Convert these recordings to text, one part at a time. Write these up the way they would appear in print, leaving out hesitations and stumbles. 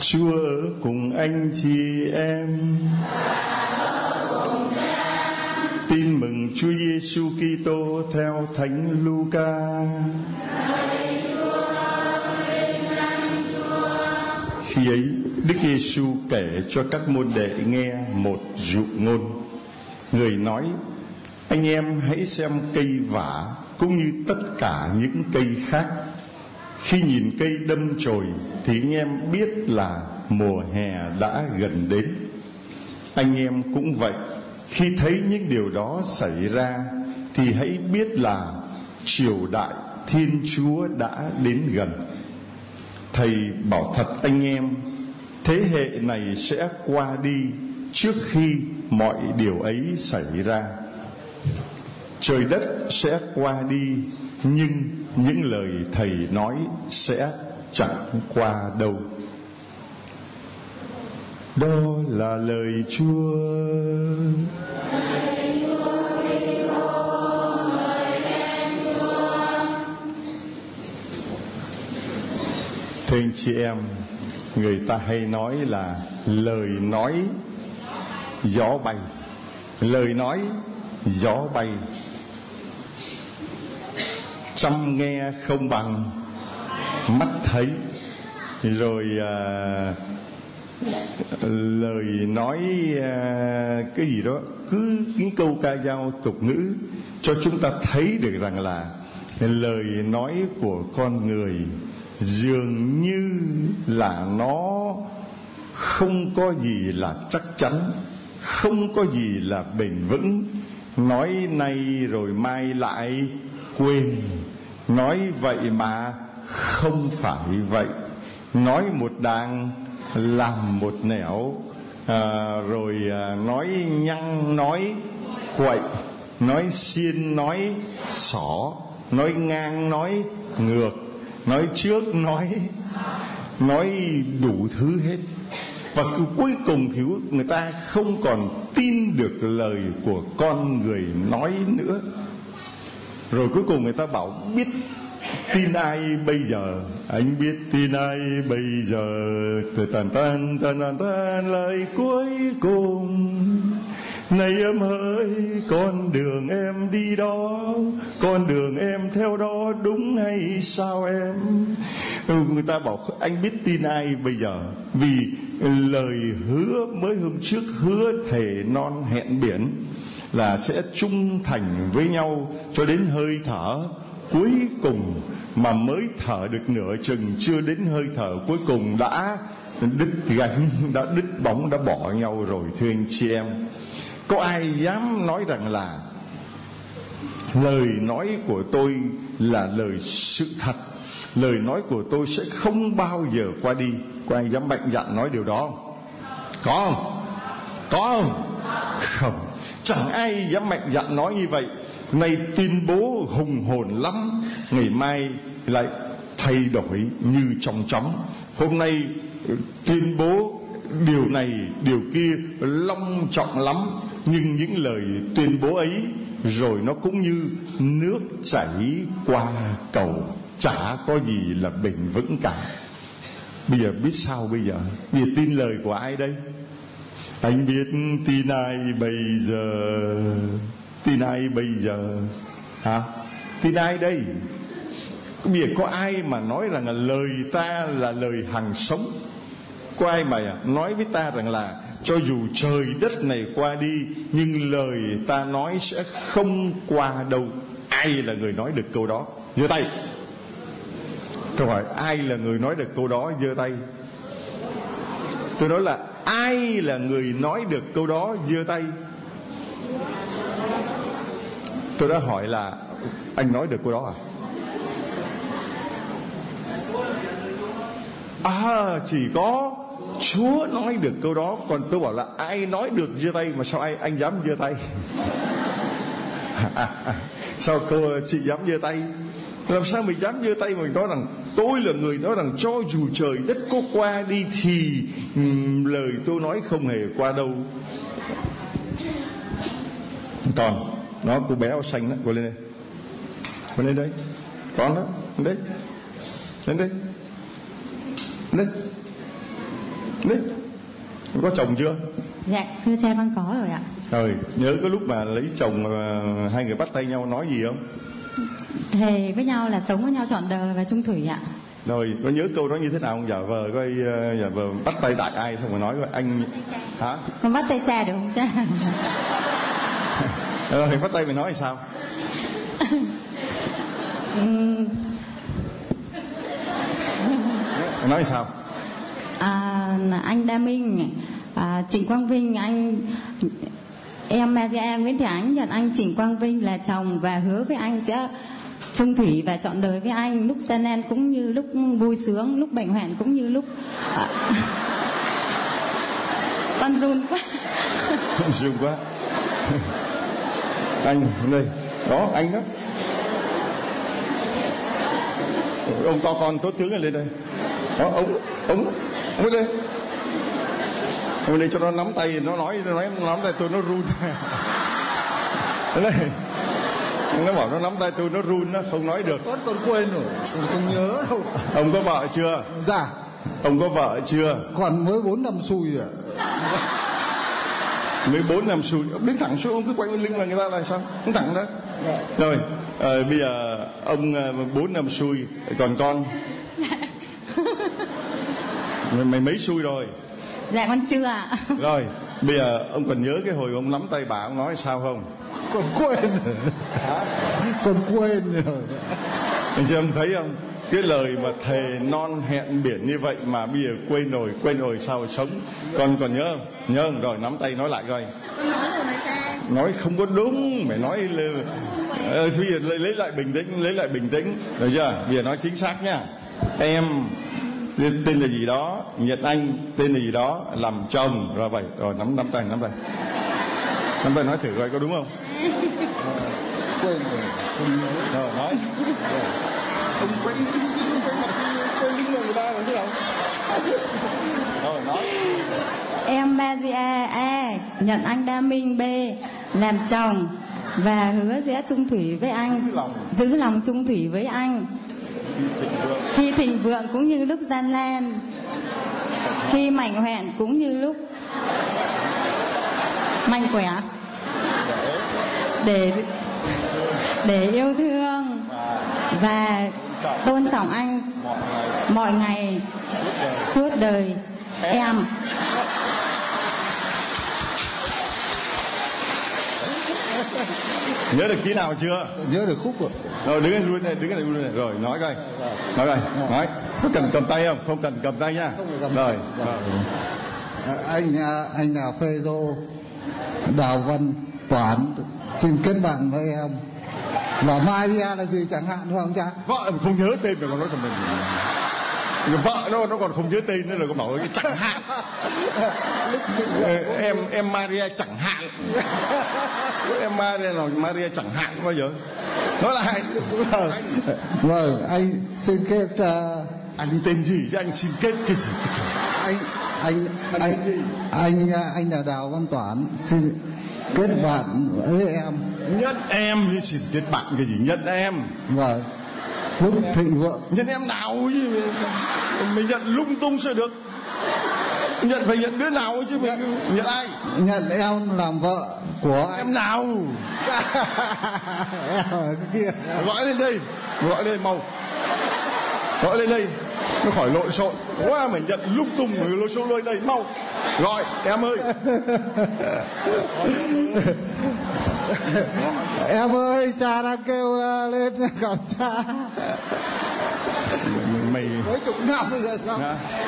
Chúa ở cùng anh chị em. Tin mừng Chúa Giêsu Kitô theo Thánh Luca. Khi ấy, Đức Giêsu kể cho các môn đệ nghe một dụ ngôn. Người nói: anh em hãy xem cây vả cũng như tất cả những cây khác. Khi nhìn cây đâm chồi thì anh em biết là mùa hè đã gần đến. Anh em cũng vậy, khi thấy những điều đó xảy ra thì hãy biết là triều đại Thiên Chúa đã đến gần. Thầy bảo thật anh em, thế hệ này sẽ qua đi trước khi mọi điều ấy xảy ra. Trời đất sẽ qua đi, nhưng những lời Thầy nói sẽ chẳng qua đâu. Đó là lời Chúa. Thưa anh chị em, người ta hay nói là lời nói gió bay. Lời nói gió bay, trăm nghe không bằng mắt thấy. Rồi lời nói cái gì đó, cứ những câu ca dao tục ngữ cho chúng ta thấy được rằng là lời nói của con người dường như là nó không có gì là chắc chắn, không có gì là bền vững. Nói nay rồi mai lại quên, nói vậy mà không phải vậy, nói một đàng làm một nẻo, rồi nói nhăng nói quậy, nói xiên nói xỏ, nói ngang nói ngược, nói trước nói đủ thứ hết. Và cuối cùng thì người ta không còn tin được lời của con người nói nữa. Rồi cuối cùng người ta bảo biết tin ai bây giờ? Anh biết tin ai bây giờ? Tàn tan lời cuối cùng. Này em ơi, con đường em đi đó, con đường em theo đó đúng hay sao em? Người ta bảo anh biết tin ai bây giờ? Vì lời hứa mới hôm trước hứa thề non hẹn biển là sẽ trung thành với nhau cho đến hơi thở cuối cùng, mà mới thở được nửa chừng, chưa đến hơi thở cuối cùng đã đứt gánh, đã đứt bóng, đã bỏ nhau rồi. Thưa anh chị em, có ai dám nói rằng là lời nói của tôi là lời sự thật, lời nói của tôi sẽ không bao giờ qua đi? Có ai dám mạnh dạn nói điều đó không? Có không? Có không? Không, chẳng ai dám mạnh dạn nói như vậy. Nay tuyên bố hùng hồn lắm, ngày mai lại thay đổi như trong chóng. Hôm nay tuyên bố điều này điều kia long trọng lắm, nhưng những lời tuyên bố ấy rồi nó cũng như nước chảy qua cầu, chả có gì là bền vững cả. Bây giờ biết sao bây giờ? Bây giờ tin lời của ai đây? Anh biết tin ai bây giờ? Tin ai bây giờ? Hả? Tin ai đây? Bây giờ có ai mà nói rằng là lời ta là lời hằng sống? Có ai mà nói với ta rằng là cho dù trời đất này qua đi, nhưng lời ta nói sẽ không qua đâu? Ai là người nói được câu đó? Giơ tay. Câu hỏi ai là người nói được câu đó? Giơ tay. Tôi nói là ai là người nói được câu đó? Giơ tay. Tôi đã hỏi là anh nói được câu đó à? Chỉ có Chúa nói được câu đó. Còn tôi bảo là ai nói được giơ tay, mà sao anh dám giơ tay? Sao cô chị dám giơ tay? Làm sao mình dám giơ tay mình nói rằng tôi là người nói rằng cho dù trời đất có qua đi thì lời tôi nói không hề qua đâu. Còn nó cô bé áo xanh đó, cô lên đây, cô lên đây, con đó, lên đây, lên đây, lên. Đấy, có chồng chưa? Dạ thưa cha con có rồi ạ. Rồi nhớ cái lúc mà lấy chồng hai người bắt tay nhau nói gì không? Thề với nhau là sống với nhau trọn đời và chung thủy ạ. Rồi có nhớ câu đó như thế nào không? Giả vờ coi, giả vờ bắt tay đại ai xong rồi nói coi anh hả? Con bắt tay cha được không cha? Rồi bắt tay mày nói sao? Nói sao? Anh Đa Minh, Trịnh Quang Vinh, em Maria Nguyễn Thị Ánh nhận anh Trịnh Quang Vinh là chồng và hứa với anh sẽ chung thủy và trọn đời với anh, lúc gian nan cũng như lúc vui sướng, lúc bệnh hoạn cũng như lúc con run quá. Run quá. Anh đây, đó anh đó. Ông to con tốt tướng lên đây. Đó, ông đây. Ông đây cho nó nắm tay, nó nói nắm tay tôi nó run. Đây. Nó bảo nó nắm tay tôi nó run, nó không nói được. Con quên rồi, không nhớ đâu. Ông có vợ chưa? Dạ. Ông có vợ chưa? Còn mới 4 năm xui ạ. Mới 4 năm xui. Đứng thẳng xuống, ông cứ quay lưng là người ta là sao? Đứng thẳng đó. Rồi, bây giờ ông 4 năm xui, còn con? Mày mấy xui rồi? Dạ con chưa ạ. Rồi, bây giờ ông còn nhớ cái hồi ông nắm tay bà ông nói sao không? Con quên rồi. Con quên rồi. Anh chị em thấy không? Cái lời mà thề non hẹn biển như vậy mà bây giờ quên rồi sao sống? Con còn nhớ không? Nhớ không? Rồi nắm tay nói lại coi. Con nói rồi mà cha. Nói không có đúng, mày nói bây giờ lấy lại bình tĩnh, được chưa? Bây giờ nói chính xác nhá. Em tên là gì đó, Nhật Anh tên là gì đó, làm chồng rồi vậy. Rồi nắm tay nói thử coi có đúng không? Quên rồi, không nhớ. Rồi nói. Ông quay lưng người ta làm thế nào? Rồi nói. Em Maria A nhận anh Đa Minh B làm chồng và hứa sẽ chung thủy với anh, giữ lòng chung thủy với anh khi thịnh vượng cũng như lúc gian nan, khi mạnh hoạn cũng như lúc mạnh khỏe, để yêu thương và tôn trọng anh mọi ngày suốt đời. Em nhớ được ký nào chưa? Nhớ được khúc rồi. Rồi đứng lên luôn này. Rồi nói coi. Nói. Có cần cầm tay không? Không cần cầm tay nha. Rồi. Anh là Phêrô Đào Văn Toán xin kết bạn với em. Là Maria là gì chẳng hạn phải không cha? Vợ không nhớ tên rồi còn nói thầm mình. Vợ nó còn không nhớ tên nữa là có bảo cái chẳng hạn. Em Maria chẳng hạn. Em Maria chẳng hạn bao giờ? Nói lại. Vâng, anh xin kết. Anh tên gì chứ anh xin kết cái gì? Anh là Đào Văn Toán xin kết bạn với em. Nhận em như xin kết bạn cái gì? Nhận em. Vâng. Lúc thịnh vượng. Nhận em nào chứ? Mình nhận lung tung sao được? Nhận phải nhận đứa nào chứ mình nhận ai? Nhận em làm vợ của anh. Em nào? Em ở kia. Gọi lên đây, gọi lên mau. Gọi lên đây, nó khỏi lộn xộn. Quá mình nhận lung tung rồi lộn xộn lên đây mau. Gọi em ơi. Em ơi, cha đang kêu lên gặp cha. Mày mấy chục năm bây giờ sao?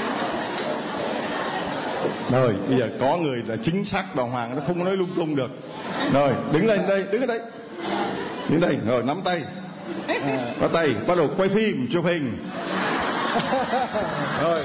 Rồi bây giờ có người là chính xác đàng hoàng, nó không có nói lung tung được. Rồi đứng lên đây, đứng ở đây, đứng đây, rồi nắm tay, có tay, bắt đầu quay phim, chụp hình. Rồi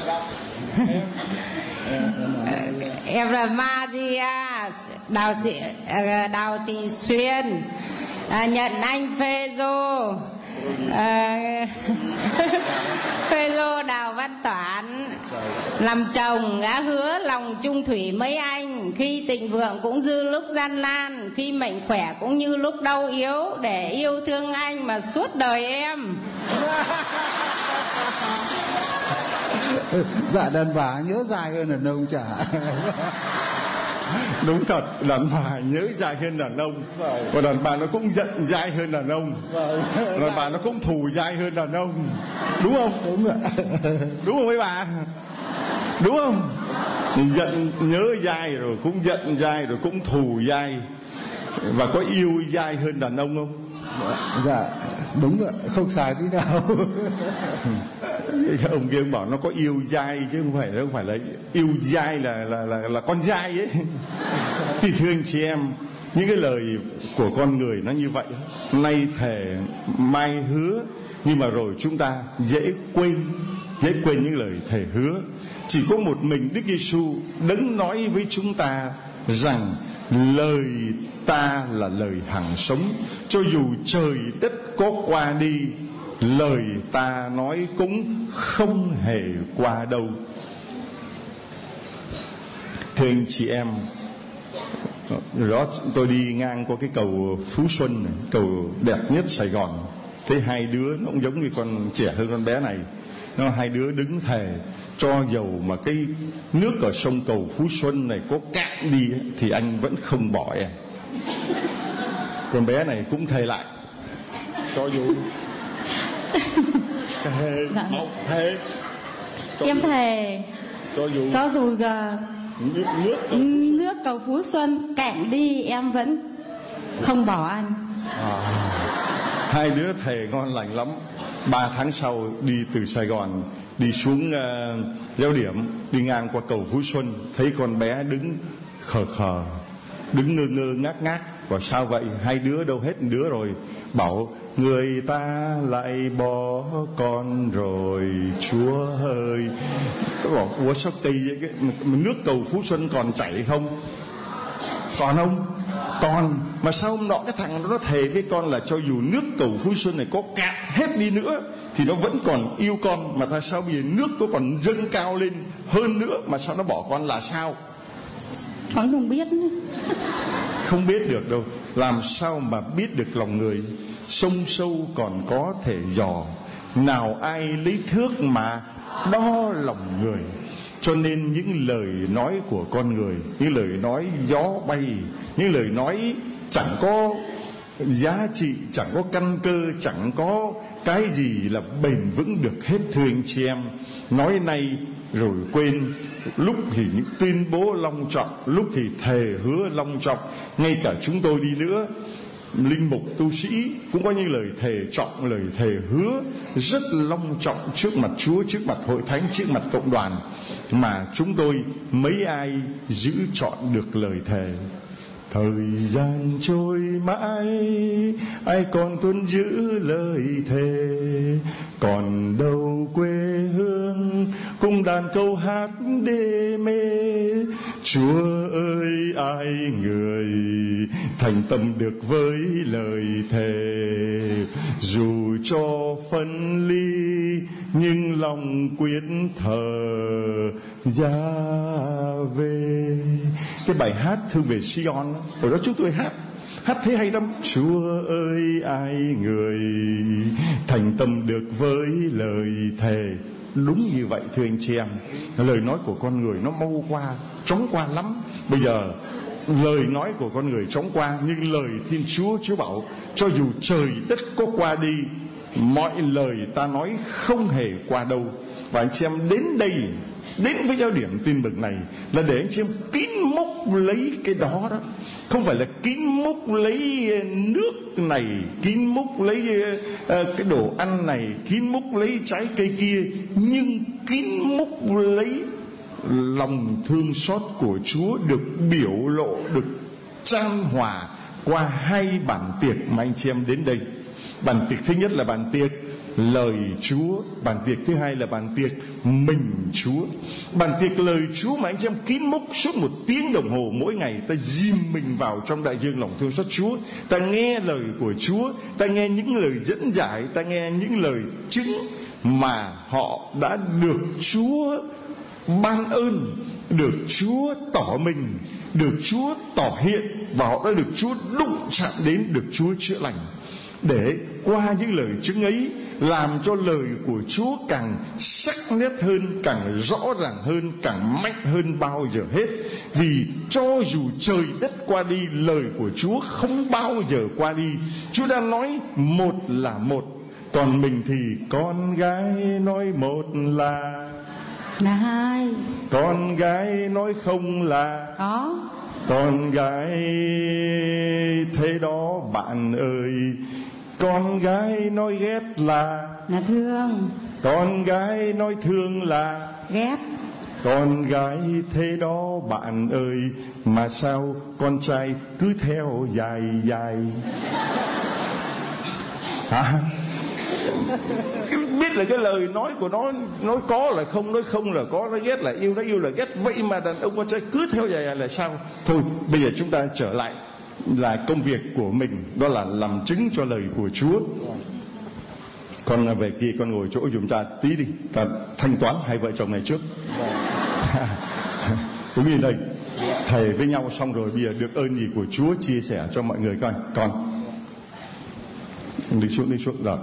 em là Maria Đào Thị Xuyên, nhận anh Phêrô Đào Văn Toán làm chồng đã hứa lòng chung thủy mấy anh, khi tình vượng cũng dư lúc gian nan, khi mệnh khỏe cũng như lúc đau yếu, để yêu thương anh mà suốt đời em. Dạ đàn bà nhớ dài hơn đàn ông chả. Đúng thật, đàn bà nhớ dài hơn đàn ông. Và đàn bà nó cũng giận dai hơn đàn ông. Đàn bà nó cũng thù dai hơn đàn ông. Đúng không? Đúng ạ. Đúng không mấy bà? Đúng không? Giận nhớ dai rồi cũng giận dai rồi cũng thù dai. Và có yêu dai hơn đàn ông không? Dạ đúng ạ, không sai tí nào. Ông kia ông bảo nó có yêu dai chứ không phải là yêu dai là con dai ấy. Thì thưa anh chị em, những cái lời của con người nó như vậy, nay thề mai hứa, nhưng mà rồi chúng ta dễ quên những lời thề hứa. Chỉ có một mình Đức Giêsu đấng nói với chúng ta rằng lời ta là lời hằng sống, cho dù trời đất có qua đi, lời ta nói cũng không hề qua đâu. Thưa anh chị em, đó tôi đi ngang qua cái cầu Phú Xuân này, cầu đẹp nhất Sài Gòn, thấy hai đứa nó cũng giống như con trẻ hơn con bé này, nó hai đứa đứng thề cho dầu mà cái nước ở sông cầu Phú Xuân này có cạn đi thì anh vẫn không bỏ em. Con bé này cũng thề lại, cho dù thề em thề cho dù nước cầu Phú Xuân cạn đi em vẫn không bỏ anh. Hai đứa thề ngon lành lắm. 3 tháng sau đi từ Sài Gòn đi xuống Giáo Điểm, đi ngang qua cầu Phú Xuân, thấy con bé đứng khờ khờ, đứng ngơ ngơ ngác ngác. Và sao vậy? Hai đứa đâu hết một đứa rồi? Bảo người ta lại bỏ con rồi Chúa ơi. Tôi bảo ủa sao kỳ vậy? Cái nước cầu Phú Xuân còn chảy không? Còn không? Còn. Mà sao hôm nọ cái thằng nó thề với con là cho dù nước cầu Phú Xuân này có cạn hết đi nữa thì nó vẫn còn yêu con. Mà tại sao bây giờ nước nó còn dâng cao lên hơn nữa mà sao nó bỏ con là sao? Con không biết nữa. Không biết được đâu. Làm sao mà biết được lòng người? Sông sâu còn có thể dò, nào ai lấy thước mà đo lòng người. Cho nên những lời nói của con người, những lời nói gió bay, những lời nói chẳng có giá trị, chẳng có căn cơ, chẳng có cái gì là bền vững được hết. Thưa anh chị em, nói nay rồi quên, lúc thì những tuyên bố long trọng, lúc thì thề hứa long trọng. Ngay cả chúng tôi đi nữa, linh mục tu sĩ cũng có những lời thề trọng, lời thề hứa rất long trọng trước mặt Chúa, trước mặt hội thánh, trước mặt cộng đoàn, mà chúng tôi mấy ai giữ trọn được lời thề. Thời gian trôi mãi, ai còn tuân giữ lời thề, còn đâu quê hương cùng đàn câu hát đê mê. Chúa ơi ai người thành tâm được với lời thề, dù cho phân ly nhưng lòng quyết thờ ra về. Cái bài hát Thương về Sion hồi đó chúng tôi hát thấy hay lắm. Chúa ơi ai người thành tâm được với lời thề. Đúng như vậy thưa anh chị em, lời nói của con người nó mau qua, chóng qua lắm. Bây giờ lời nói của con người chóng qua, nhưng lời Thiên Chúa, Chúa bảo cho dù trời đất có qua đi, mọi lời ta nói không hề qua đâu. Và anh chị em đến đây, đến với Giáo Điểm Tin Mừng này là để anh chị em kín mốc lấy cái đó đó. Không phải là kín mốc lấy nước này, kín mốc lấy cái đồ ăn này, kín mốc lấy trái cây kia, nhưng kín mốc lấy lòng thương xót của Chúa được biểu lộ, được chan hòa qua hai bản tiệc mà anh chị em đến đây. Bàn tiệc thứ nhất là bàn tiệc lời Chúa, bàn tiệc thứ hai là bàn tiệc mình Chúa. Bàn tiệc lời Chúa mà anh chị em kín múc suốt 1 tiếng đồng hồ mỗi ngày, ta dìm mình vào trong đại dương lòng thương xót Chúa, ta nghe lời của Chúa, ta nghe những lời dẫn giải, ta nghe những lời chứng mà họ đã được Chúa ban ơn, được Chúa tỏ mình, được Chúa tỏ hiện, và họ đã được Chúa đụng chạm đến, được Chúa chữa lành. Để qua những lời chứng ấy làm cho lời của Chúa càng sắc nét hơn, càng rõ ràng hơn, càng mạnh hơn bao giờ hết. Vì cho dù trời đất qua đi, lời của Chúa không bao giờ qua đi. Chúa đã nói một là một, còn mình thì con gái nói một là hai, con gái nói không là có, con gái thế đó bạn ơi. Con gái nói ghét là thương, con gái nói thương là ghét. Con gái thế đó bạn ơi, mà sao con trai cứ theo dài dài hả? Biết là cái lời nói của nó, nói có là không, nói không là có, nói ghét là yêu, nói yêu là ghét. Vậy mà đàn ông con trai cứ theo dài dài là sao? Thôi bây giờ chúng ta trở lại là công việc của mình, đó là làm chứng cho lời của Chúa. Con về kia con ngồi chỗ giùm cha tí đi, ta thanh toán hai vợ chồng này trước. Cũng như đây, thầy với nhau xong rồi, bây giờ được ơn gì của Chúa chia sẻ cho mọi người coi. Con đi xuống rồi.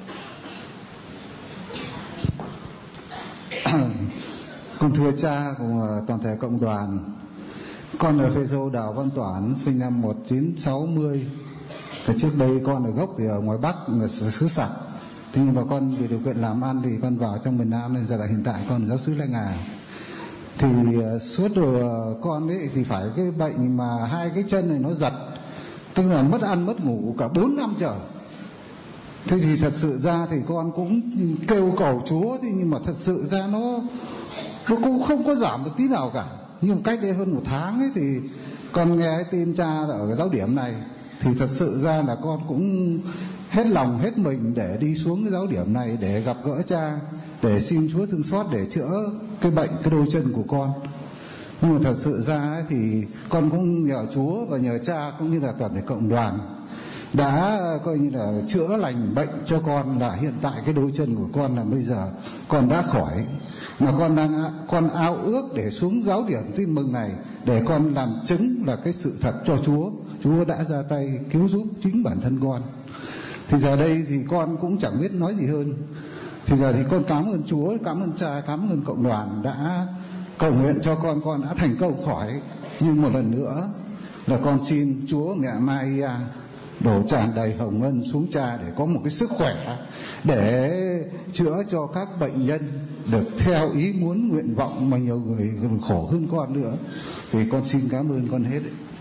Con thưa cha cùng toàn thể cộng đoàn, con là Phêrô Đào Văn Toản, sinh năm 1960. Trước đây con ở gốc thì ở ngoài Bắc, ở xứ Sặc. Thế nhưng mà con vì điều kiện làm ăn thì con vào trong miền Nam, nên giờ là hiện tại con là giáo sư Lai Ngà. Thì suốt đời con ấy thì phải cái bệnh mà hai cái chân này nó giật, tức là mất ăn mất ngủ cả 4 năm trời. Thế thì thật sự ra thì con cũng kêu cầu Chúa, thì nhưng mà thật sự ra nó cũng không có giảm được tí nào cả. Nhưng cách đây hơn 1 tháng ấy thì con nghe cái tin cha ở cái giáo điểm này, thì thật sự ra là con cũng hết lòng hết mình để đi xuống cái giáo điểm này để gặp gỡ cha, để xin Chúa thương xót để chữa cái bệnh, cái đôi chân của con. Nhưng mà thật sự ra ấy, thì con cũng nhờ Chúa và nhờ cha cũng như là toàn thể cộng đoàn đã coi như là chữa lành bệnh cho con, là hiện tại cái đôi chân của con là bây giờ con đã khỏi. Mà con ao ước để xuống giáo điểm tin mừng này để con làm chứng là cái sự thật cho Chúa đã ra tay cứu giúp chính bản thân con. Thì giờ đây thì con cũng chẳng biết nói gì hơn. Thì giờ thì con cảm ơn Chúa, cảm ơn cha, cảm ơn cộng đoàn đã cầu nguyện cho con đã thành công khỏi. Nhưng một lần nữa là con xin Chúa mẹ Maria đổ tràn đầy hồng ân xuống cha để có một cái sức khỏe để chữa cho các bệnh nhân được theo ý muốn nguyện vọng, mà nhiều người còn khổ hơn con nữa. Thì con xin cảm ơn con hết.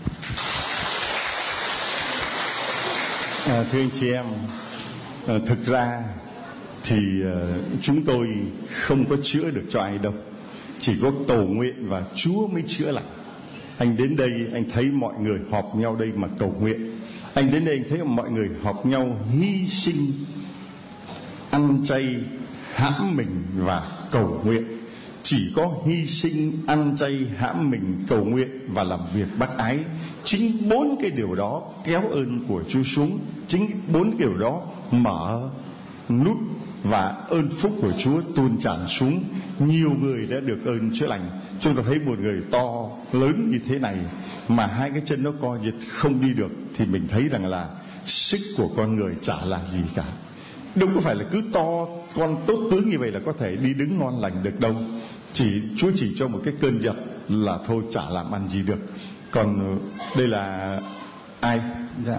Thưa anh chị em, thực ra thì chúng tôi không có chữa được cho ai đâu, chỉ có cầu nguyện và Chúa mới chữa lành. Anh đến đây anh thấy mọi người họp nhau đây mà cầu nguyện. Anh đến đây anh thấy mọi người họp nhau hy sinh, ăn chay, hãm mình và cầu nguyện. Chỉ có hy sinh, ăn chay, hãm mình, cầu nguyện và làm việc bác ái. Chính 4 cái điều đó kéo ơn của Chúa xuống. Chính 4 điều đó mở nút và ơn phúc của Chúa tuôn tràn xuống. Nhiều người đã được ơn chữa lành. Chúng ta thấy một người to lớn như thế này mà hai cái chân nó co giật không đi được, thì mình thấy rằng là sức của con người chả là gì cả. Đâu có phải là cứ to con tốt tướng như vậy là có thể đi đứng ngon lành được đâu. Chúa chỉ cho một cái cơn giật là thôi, chả làm ăn gì được. Còn đây là ai? Dạ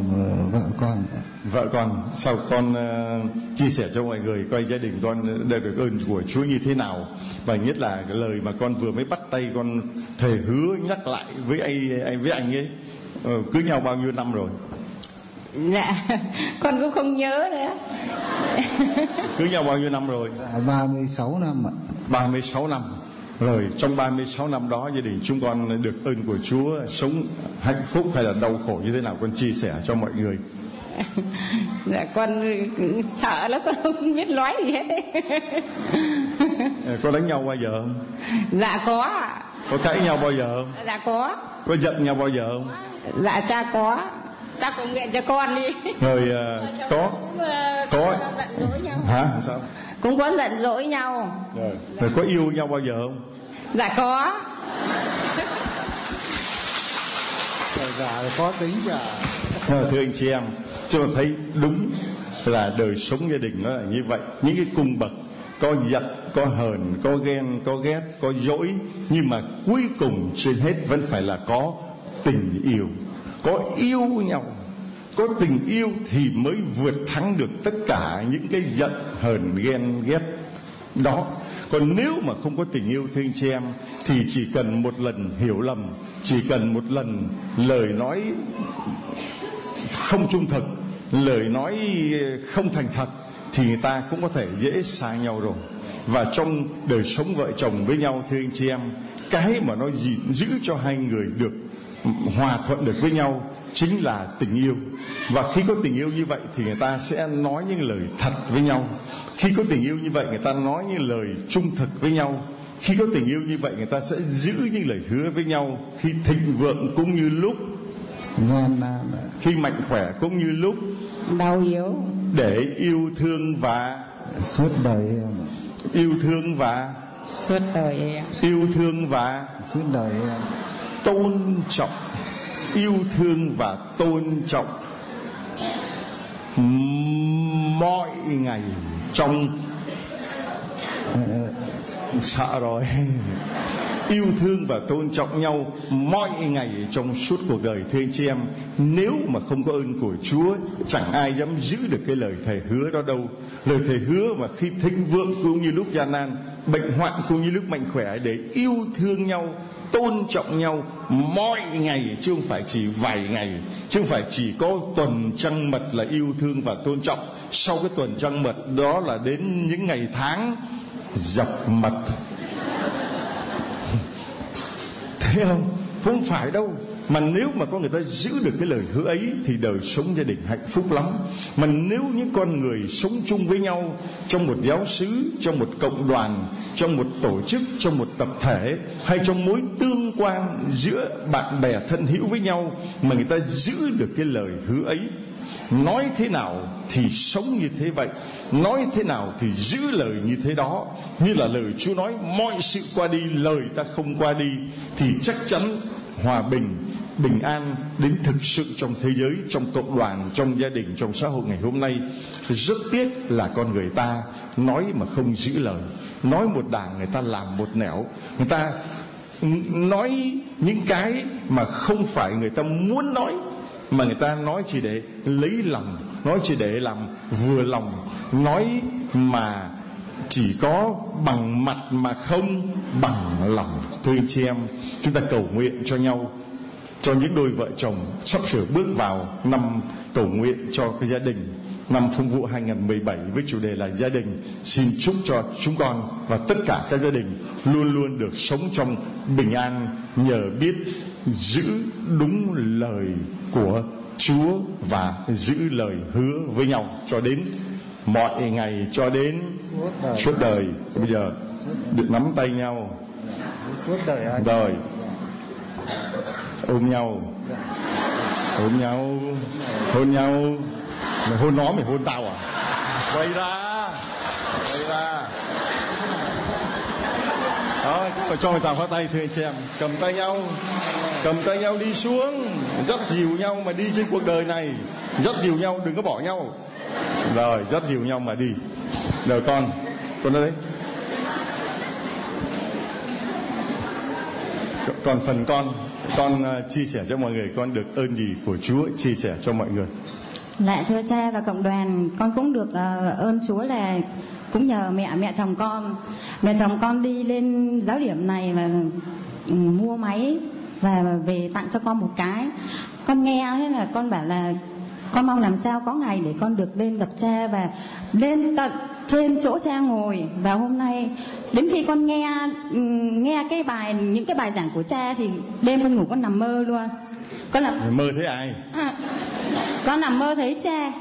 vợ con. Sao con chia sẻ cho mọi người coi gia đình con đã được ơn của Chúa như thế nào, và nhất là cái lời mà con vừa mới bắt tay con thề hứa nhắc lại với anh ấy. Cưới nhau bao nhiêu năm rồi? Dạ con cũng không nhớ nữa. Cưới nhau bao nhiêu năm rồi? Dạ 36 năm ạ. 36 năm. Rồi trong 36 năm đó gia đình chúng con được ơn của Chúa, sống hạnh phúc hay là đau khổ như thế nào con chia sẻ cho mọi người. Dạ con sợ lắm, con không biết nói gì hết đấy. Có đánh nhau bao giờ không? Dạ có ạ. Có cãi nhau bao giờ không? Dạ có. Có giận nhau bao giờ không? Dạ cha có. Cha cầu nguyện cho con đi. Rồi có giận dỗi nhau. Hả? Sao? Cũng có giận dỗi nhau. Rồi có yêu nhau bao giờ không? Dạ có. Dạ có tính cả. Thưa anh chị em, chúng ta thấy đúng là đời sống gia đình nó là như vậy. Những cái cung bậc có giận, có hờn, có ghen, có ghét, có dỗi, nhưng mà cuối cùng trên hết vẫn phải là có tình yêu. Có yêu nhau, có tình yêu thì mới vượt thắng được tất cả những cái giận, hờn, ghen, ghét đó. Còn nếu mà không có tình yêu, thưa anh chị em, thì chỉ cần một lần hiểu lầm, chỉ cần một lần lời nói không trung thực, lời nói không thành thật, thì người ta cũng có thể dễ xa nhau rồi. Và trong đời sống vợ chồng với nhau, thưa anh chị em, cái mà nó giữ cho hai người được hòa thuận được với nhau chính là tình yêu. Và khi có tình yêu như vậy thì người ta sẽ nói những lời thật với nhau. Khi có tình yêu như vậy, người ta nói những lời trung thực với nhau. Khi có tình yêu như vậy, người ta sẽ giữ những lời hứa với nhau. Khi thịnh vượng cũng như lúc gian nan, khi mạnh khỏe cũng như lúc đau yếu, để yêu thương và suốt đời. Yêu thương và suốt đời. Yêu thương và suốt đời. Tôn trọng. Yêu thương và tôn trọng mọi ngày trong sợ rồi. Yêu thương và tôn trọng nhau mọi ngày trong suốt cuộc đời, thưa anh chị em. Nếu mà không có ơn của Chúa, chẳng ai dám giữ được cái lời thề hứa đó đâu. Lời thề hứa mà khi thịnh vượng cũng như lúc gian nan, bệnh hoạn cũng như lúc mạnh khỏe, để yêu thương nhau, tôn trọng nhau mọi ngày, chứ không phải chỉ vài ngày, chứ không phải chỉ có tuần trăng mật là yêu thương và tôn trọng. Sau cái tuần trăng mật đó là đến những ngày tháng dập mật. Thấy không? Không phải đâu. Mà nếu mà có người ta giữ được cái lời hứa ấy thì đời sống gia đình hạnh phúc lắm. Mà nếu những con người sống chung với nhau trong một giáo xứ, trong một cộng đoàn, trong một tổ chức, trong một tập thể, hay trong mối tương quan giữa bạn bè thân hữu với nhau, mà người ta giữ được cái lời hứa ấy, nói thế nào thì sống như thế vậy, nói thế nào thì giữ lời như thế đó. Như là lời Chúa nói, mọi sự qua đi, lời ta không qua đi, thì chắc chắn hòa bình, bình an đến thực sự trong thế giới, trong cộng đoàn, trong gia đình, trong xã hội ngày hôm nay. Rất tiếc là con người ta nói mà không giữ lời. Nói một đàng, người ta làm một nẻo. Người ta nói những cái mà không phải người ta muốn nói, mà người ta nói chỉ để lấy lòng, nói chỉ để làm vừa lòng, nói mà chỉ có bằng mặt mà không bằng lòng. Thưa anh chị em, chúng ta cầu nguyện cho nhau, cho những đôi vợ chồng sắp sửa bước vào năm cầu nguyện cho cái gia đình, năm Phong Vụ 2017 với chủ đề là gia đình. Xin chúc cho chúng con và tất cả các gia đình luôn luôn được sống trong bình an, nhờ biết giữ đúng lời của Chúa và giữ lời hứa với nhau cho đến mọi ngày, cho đến suốt đời. Bây giờ được nắm tay nhau rồi, ôm nhau, ôm nhau, hôn nhau. Mày hôn nó, mày hôn tao à? Quay ra, quay ra. Đó, chúng ta cho người ta phát tay. Thưa anh chị em, cầm tay nhau đi xuống, dắt dìu nhau mà đi trên cuộc đời này. Dắt dìu nhau, đừng có bỏ nhau. Rồi, dắt dìu nhau mà đi. Rồi con ở đấy. Còn phần con chia sẻ cho mọi người, con được ơn gì của Chúa chia sẻ cho mọi người? Dạ thưa cha và cộng đoàn, con cũng được ơn Chúa là cũng nhờ mẹ chồng con đi lên giáo điểm này và mua máy và về tặng cho con một cái. Con nghe thế là con bảo là con mong làm sao có ngày để con được lên gặp cha và lên tận trên chỗ cha ngồi. Và hôm nay đến khi con nghe những cái bài giảng của cha thì đêm con ngủ con nằm mơ luôn. Con là mơ thấy ai? Con nằm mơ thấy cha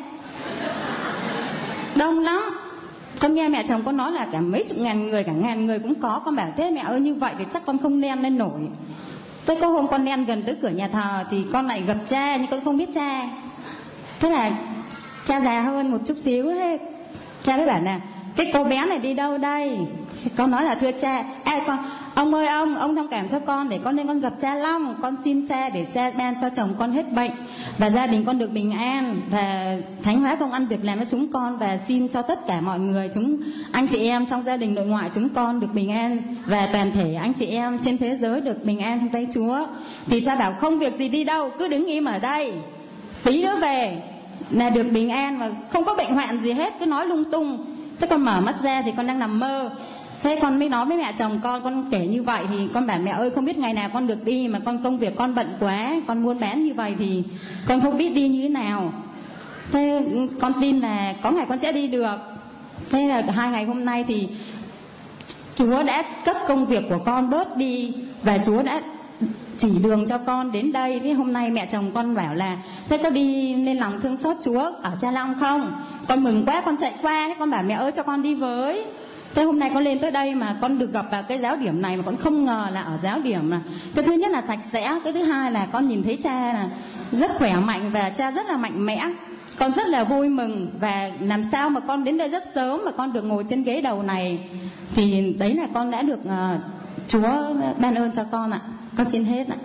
đông lắm. Con nghe mẹ chồng con nói là cả mấy chục ngàn người, cả ngàn người cũng có. Con bảo thế mẹ ơi, như vậy thì chắc con không nen lên nổi. Thế có hôm con nen gần tới cửa nhà thờ thì con lại gặp cha, nhưng con không biết cha. Thế là cha già hơn một chút xíu. Thế cha mới bảo là cái cô bé này đi đâu đây? Con nói là thưa cha, ông ơi ông thông cảm cho con để con lên con gặp cha Long. Con xin cha để cha ban cho chồng con hết bệnh và gia đình con được bình an, và thánh hóa công ăn việc làm cho chúng con, và xin cho tất cả mọi người, anh chị em trong gia đình nội ngoại chúng con được bình an, và toàn thể anh chị em trên thế giới được bình an trong tay Chúa. Thì cha bảo không việc gì đi đâu, cứ đứng im ở đây, tí nữa về là được bình an và không có bệnh hoạn gì hết, cứ nói lung tung. Thế con mở mắt ra thì con đang nằm mơ. Thế con mới nói với mẹ chồng con kể như vậy thì con bảo mẹ ơi, không biết ngày nào con được đi, mà con công việc con bận quá, con buôn bán như vậy thì con không biết đi như thế nào. Thế con tin là có ngày con sẽ đi được. Thế là 2 ngày hôm nay thì Chúa đã cấp công việc của con bớt đi, và Chúa đã chỉ đường cho con đến đây. Thế hôm nay mẹ chồng con bảo là thế có đi lên lòng thương xót Chúa ở Cha Long không? Con mừng quá, con chạy qua. Thế con bảo mẹ ơi cho con đi với. Thế hôm nay con lên tới đây mà con được gặp vào cái giáo điểm này mà con không ngờ là ở giáo điểm là cái thứ nhất là sạch sẽ, cái thứ hai là con nhìn thấy cha là rất khỏe mạnh và cha rất là mạnh mẽ. Con rất là vui mừng, và làm sao mà con đến đây rất sớm mà con được ngồi trên ghế đầu này thì đấy là con đã được Chúa ban ơn cho con ạ. Con xin hết ạ.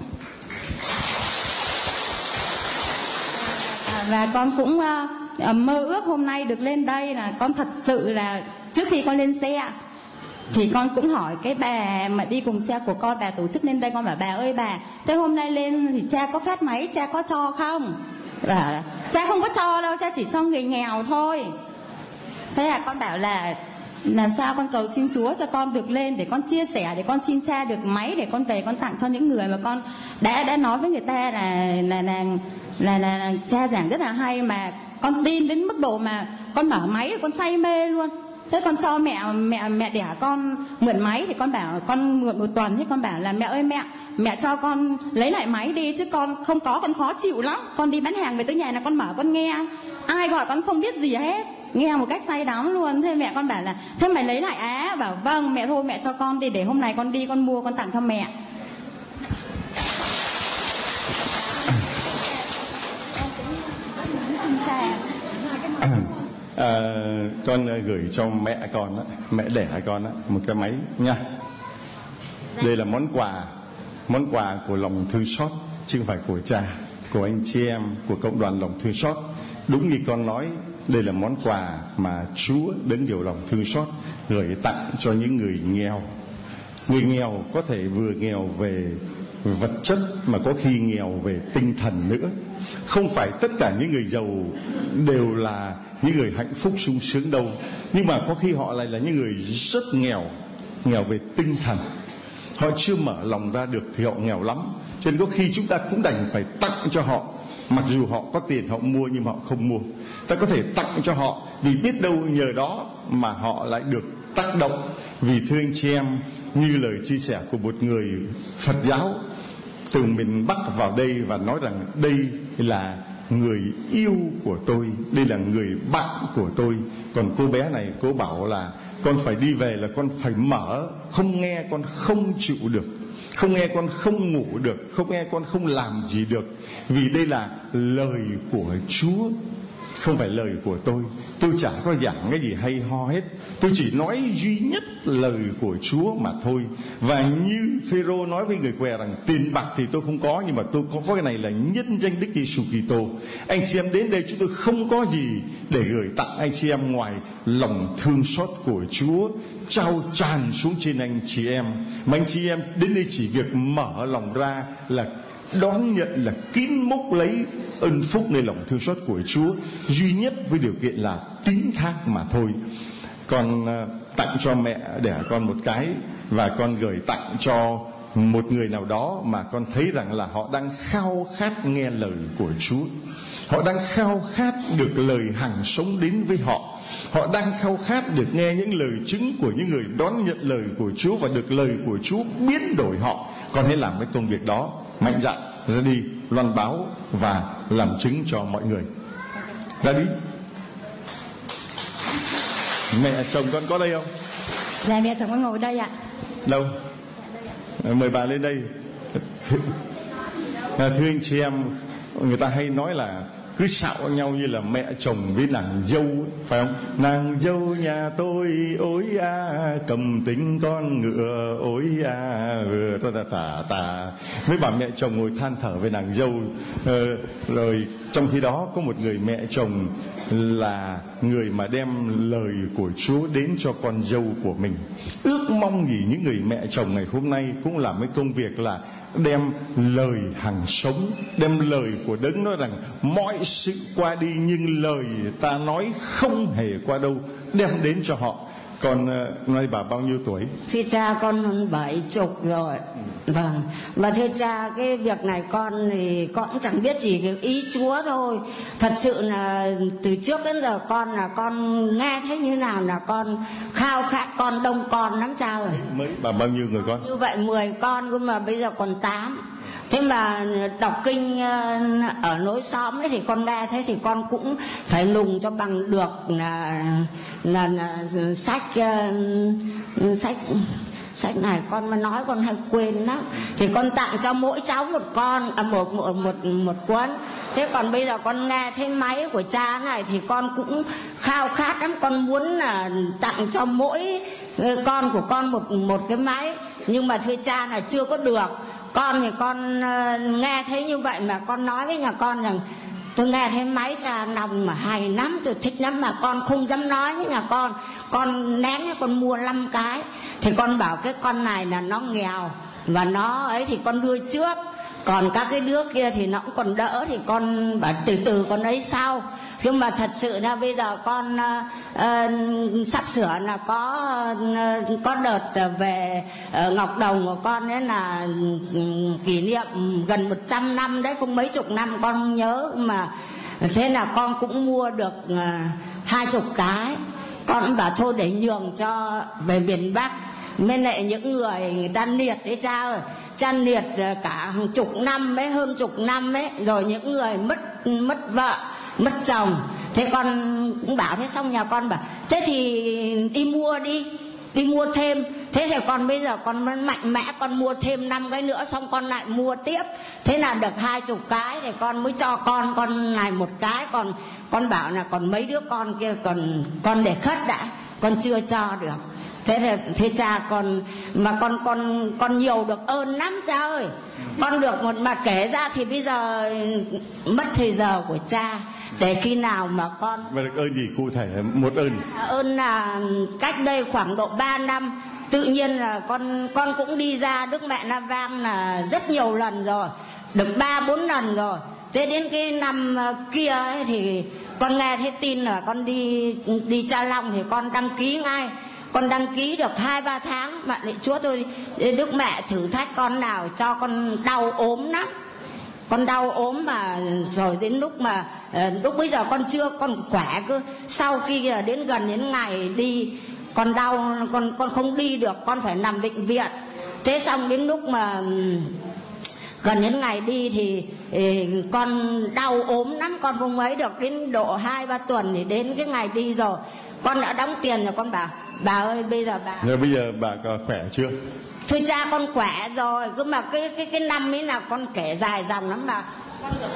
Và con cũng mơ ước hôm nay được lên đây, là con thật sự là trước khi con lên xe thì con cũng hỏi cái bà mà đi cùng xe của con, bà tổ chức lên đây, con bảo bà ơi bà, thế hôm nay lên thì cha có phát máy, cha có cho không? Bảo là cha không có cho đâu, cha chỉ cho người nghèo thôi. Thế là con bảo là làm sao con cầu xin Chúa cho con được lên để con chia sẻ, để con xin cha được máy để con về con tặng cho những người mà con đã nói với người ta là cha giảng rất là hay, mà con tin đến mức độ mà con mở máy con say mê luôn. Thế con cho mẹ đẻ con mượn máy thì con bảo con mượn 1 tuần. Thế con bảo là mẹ ơi mẹ cho con lấy lại máy đi, chứ con không có con khó chịu lắm. Con đi bán hàng về tới nhà là con mở con nghe, ai gọi con không biết gì hết, nghe một cách say đắm luôn. Thế mẹ con bảo là thế mày lấy lại á? Bảo vâng mẹ, thôi mẹ cho con đi, để hôm nay con đi con mua con tặng cho mẹ. Con gửi cho mẹ con, mẹ đẻ con một cái máy nha. Đây là món quà của lòng thương xót, chứ không phải của cha, của anh chị em, của cộng đoàn lòng thương xót. Đúng như con nói, đây là món quà mà Chúa đến điều lòng thương xót gửi tặng cho những người nghèo. Người nghèo có thể vừa nghèo về vật chất mà có khi nghèo về tinh thần nữa. Không phải tất cả những người giàu đều là những người hạnh phúc sung sướng đâu, nhưng mà có khi họ lại là những người rất nghèo về tinh thần. Họ chưa mở lòng ra được thì họ nghèo lắm. Cho nên có khi chúng ta cũng đành phải tặng cho họ, mặc dù họ có tiền họ mua nhưng mà họ không mua. Ta có thể tặng cho họ vì biết đâu nhờ đó mà họ lại được tác động. Vì thưa anh chị em, như lời chia sẻ của một người Phật giáo từ miền Bắc vào đây và nói rằng đây là người yêu của tôi, đây là người bạn của tôi. Còn cô bé này cô bảo là con phải đi về là con phải mở, không nghe con không chịu được, không nghe con không ngủ được, không nghe con không làm gì được, vì đây là lời của Chúa, không phải lời của tôi. Tôi chả có giảng cái gì hay ho hết, tôi chỉ nói duy nhất lời của Chúa mà thôi. Và như Phêrô nói với người què rằng tiền bạc thì tôi không có, nhưng mà tôi có cái này là nhân danh Đức Giêsu Kitô. Anh chị em đến đây chúng tôi không có gì để gửi tặng anh chị em ngoài lòng thương xót của Chúa trao tràn xuống trên anh chị em. Mà anh chị em đến đây chỉ việc mở lòng ra là đón nhận, là kín mốc lấy ơn phúc nơi lòng thương xót của Chúa, duy nhất với điều kiện là tín thác mà thôi. Con tặng cho mẹ đẻ con một cái, và con gửi tặng cho một người nào đó mà con thấy rằng là họ đang khao khát nghe lời của Chúa. Họ đang khao khát được lời hằng sống đến với họ. Họ đang khao khát được nghe những lời chứng của những người đón nhận lời của Chúa, và được lời của Chúa biến đổi họ. Con hãy làm cái công việc đó mạnh dạn ra đi loan báo và làm chứng cho mọi người. Ra đi. Mẹ chồng con có đây không? Dạ mẹ chồng con ngồi đây ạ. Đâu? Mời bà lên đây. Thưa anh chị em, người ta hay nói là cứ xạo nhau như là mẹ chồng với nàng dâu ấy, phải không? Nàng dâu nhà tôi ối cầm tính con ngựa ối tà. Mấy bà mẹ chồng ngồi than thở về nàng dâu, rồi trong khi đó có một người mẹ chồng là người mà đem lời của Chúa đến cho con dâu của mình. Ước mong gì những người mẹ chồng ngày hôm nay cũng làm cái công việc là đem lời hằng sống, đem lời của Đấng nói rằng mọi sự qua đi nhưng lời ta nói không hề qua đâu, đem đến cho họ. Còn nay bà bao nhiêu tuổi? Thưa cha con 70 rồi. Vâng. Và thưa cha, cái việc này con thì con cũng chẳng biết chỉ cái ý Chúa thôi. Thật sự là từ trước đến giờ con nghe thấy như nào là con khao khát, con đông con lắm cha ơi. Mới bà bao nhiêu người con? Như vậy 10 con cơ mà bây giờ còn 8. Thế mà đọc kinh ở nối xóm ấy thì con nghe thế thì con cũng phải lùng cho bằng được là sách này con mà nói con hay quên lắm. Thì con tặng cho mỗi cháu một con, một cuốn. Thế còn bây giờ con nghe thấy máy của cha này thì con cũng khao khát lắm, con muốn là tặng cho mỗi con của con một cái máy. Nhưng mà thưa cha là chưa có được. Con thì con nghe thấy như vậy mà con nói với nhà con rằng tôi nghe thấy máy cha nòng mà hay lắm, tôi thích lắm, mà con không dám nói với nhà con nén con mua 5 cái. Thì con bảo cái con này là nó nghèo và nó ấy thì con đưa trước, còn các cái đứa kia thì nó cũng còn đỡ thì con bảo từ từ con ấy sau. Nhưng mà thật sự là bây giờ con sắp sửa là có đợt về Ngọc Đồng của con đấy là kỷ niệm gần 100 năm đấy, không mấy chục năm con không nhớ, mà thế là con cũng mua được 20 cái. Con cũng bảo thôi để nhường cho về miền Bắc. Bên lại những người ta liệt đấy cha ơi, cha liệt cả hàng chục năm ấy, hơn chục năm ấy, rồi những người mất vợ, mất chồng. Thế con cũng bảo thế, xong nhà con bảo thế thì đi mua thêm. Thế thì còn bây giờ con mới mạnh mẽ con mua thêm 5 cái nữa, xong con lại mua tiếp. Thế là được 20 cái thì con mới cho con này 1 cái. Còn con bảo là còn mấy đứa con kia còn con để khất đã, con chưa cho được. Thế cha con mà con nhiều được ơn lắm cha ơi. Con được một mà kể ra thì bây giờ mất thời giờ của cha. Để khi nào mà con mà được ơn gì cụ thể, một ơn? Ơn là cách đây khoảng độ 3 năm tự nhiên là con cũng đi ra Đức Mẹ La Vang là rất nhiều lần rồi, được 3-4 lần rồi. Thế đến cái năm kia ấy thì con nghe thấy tin là con đi Cha Long thì con đăng ký ngay. Con đăng ký được 2-3 tháng mà lạy Chúa tôi, Đức Mẹ thử thách con nào cho con đau ốm lắm. Con đau ốm mà rồi đến lúc bây giờ con khỏe cơ. Sau khi đến gần đến ngày đi con đau, con không đi được, con phải nằm bệnh viện. Thế xong đến lúc mà gần đến ngày đi thì con đau ốm lắm, con không ấy được, đến độ 2-3 tuần thì đến cái ngày đi rồi. Con đã đóng tiền rồi, con bảo bà ơi bây giờ bà khỏe chưa? Thưa cha con khỏe rồi, cứ mà cái năm ấy là con kể dài dòng lắm mà con được.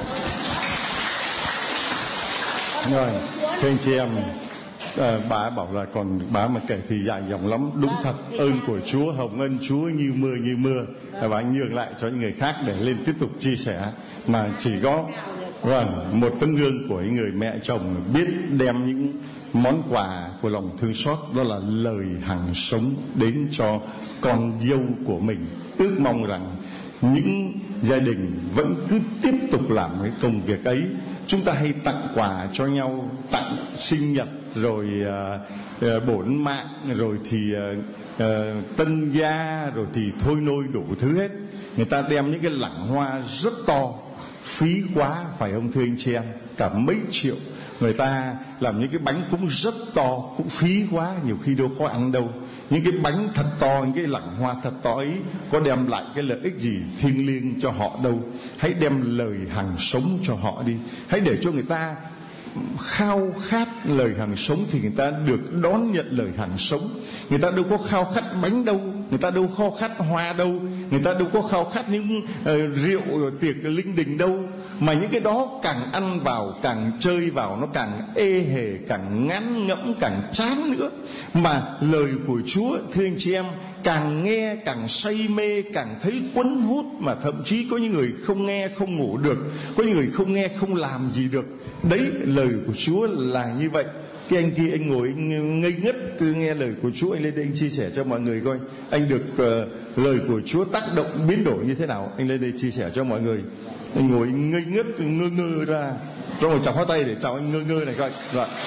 Rồi, thưa anh chị em, bà bảo là còn bà mà kể thì dài dòng lắm, đúng thật. Ơn của Chúa, hồng ân Chúa như mưa. Bà nhường lại cho những người khác để lên tiếp tục chia sẻ, mà chỉ có một tấm gương của những người mẹ chồng biết đem những món quà của lòng thương xót, đó là lời hằng sống đến cho con dâu của mình. Ước mong rằng những gia đình vẫn cứ tiếp tục làm cái công việc ấy. Chúng ta hay tặng quà cho nhau, tặng sinh nhật, rồi bổn mạng, rồi thì tân gia, rồi thì thôi nôi đủ thứ hết. Người ta đem những cái lẵng hoa rất to, phí quá, phải không thưa anh chị em? cả mấy triệu. Người ta làm những cái bánh cũng rất to, cũng phí quá, nhiều khi đâu có ăn đâu. Những cái bánh thật to, những cái lẵng hoa thật to ấy có đem lại cái lợi ích gì thiêng liêng cho họ đâu. Hãy đem lời hằng sống cho họ đi. Hãy để cho người ta khao khát lời hằng sống thì người ta được đón nhận lời hằng sống. Người ta đâu có khao khát bánh đâu, người ta đâu khao khát hoa đâu, người ta đâu có khao khát những rượu tiệc linh đình đâu. Mà những cái đó càng ăn vào, càng chơi vào, nó càng ê hề, càng ngán ngẫm, càng chán nữa. Mà lời của Chúa, thưa anh chị em, càng nghe càng say mê, càng thấy quấn hút. Mà thậm chí có những người không nghe không ngủ được, có những người không nghe không làm gì được. Đấy, lời của Chúa là như vậy. Cái anh kia anh ngồi anh ngây ngất nghe lời của Chúa, anh lên đây anh chia sẻ cho mọi người coi anh được lời của Chúa tác động biến đổi như thế nào. Anh lên đây chia sẻ cho mọi người. Anh ngồi ngây ngất ngơ ngơ ra, cho một chào pháo tay để chào anh ngơ ngơ này coi.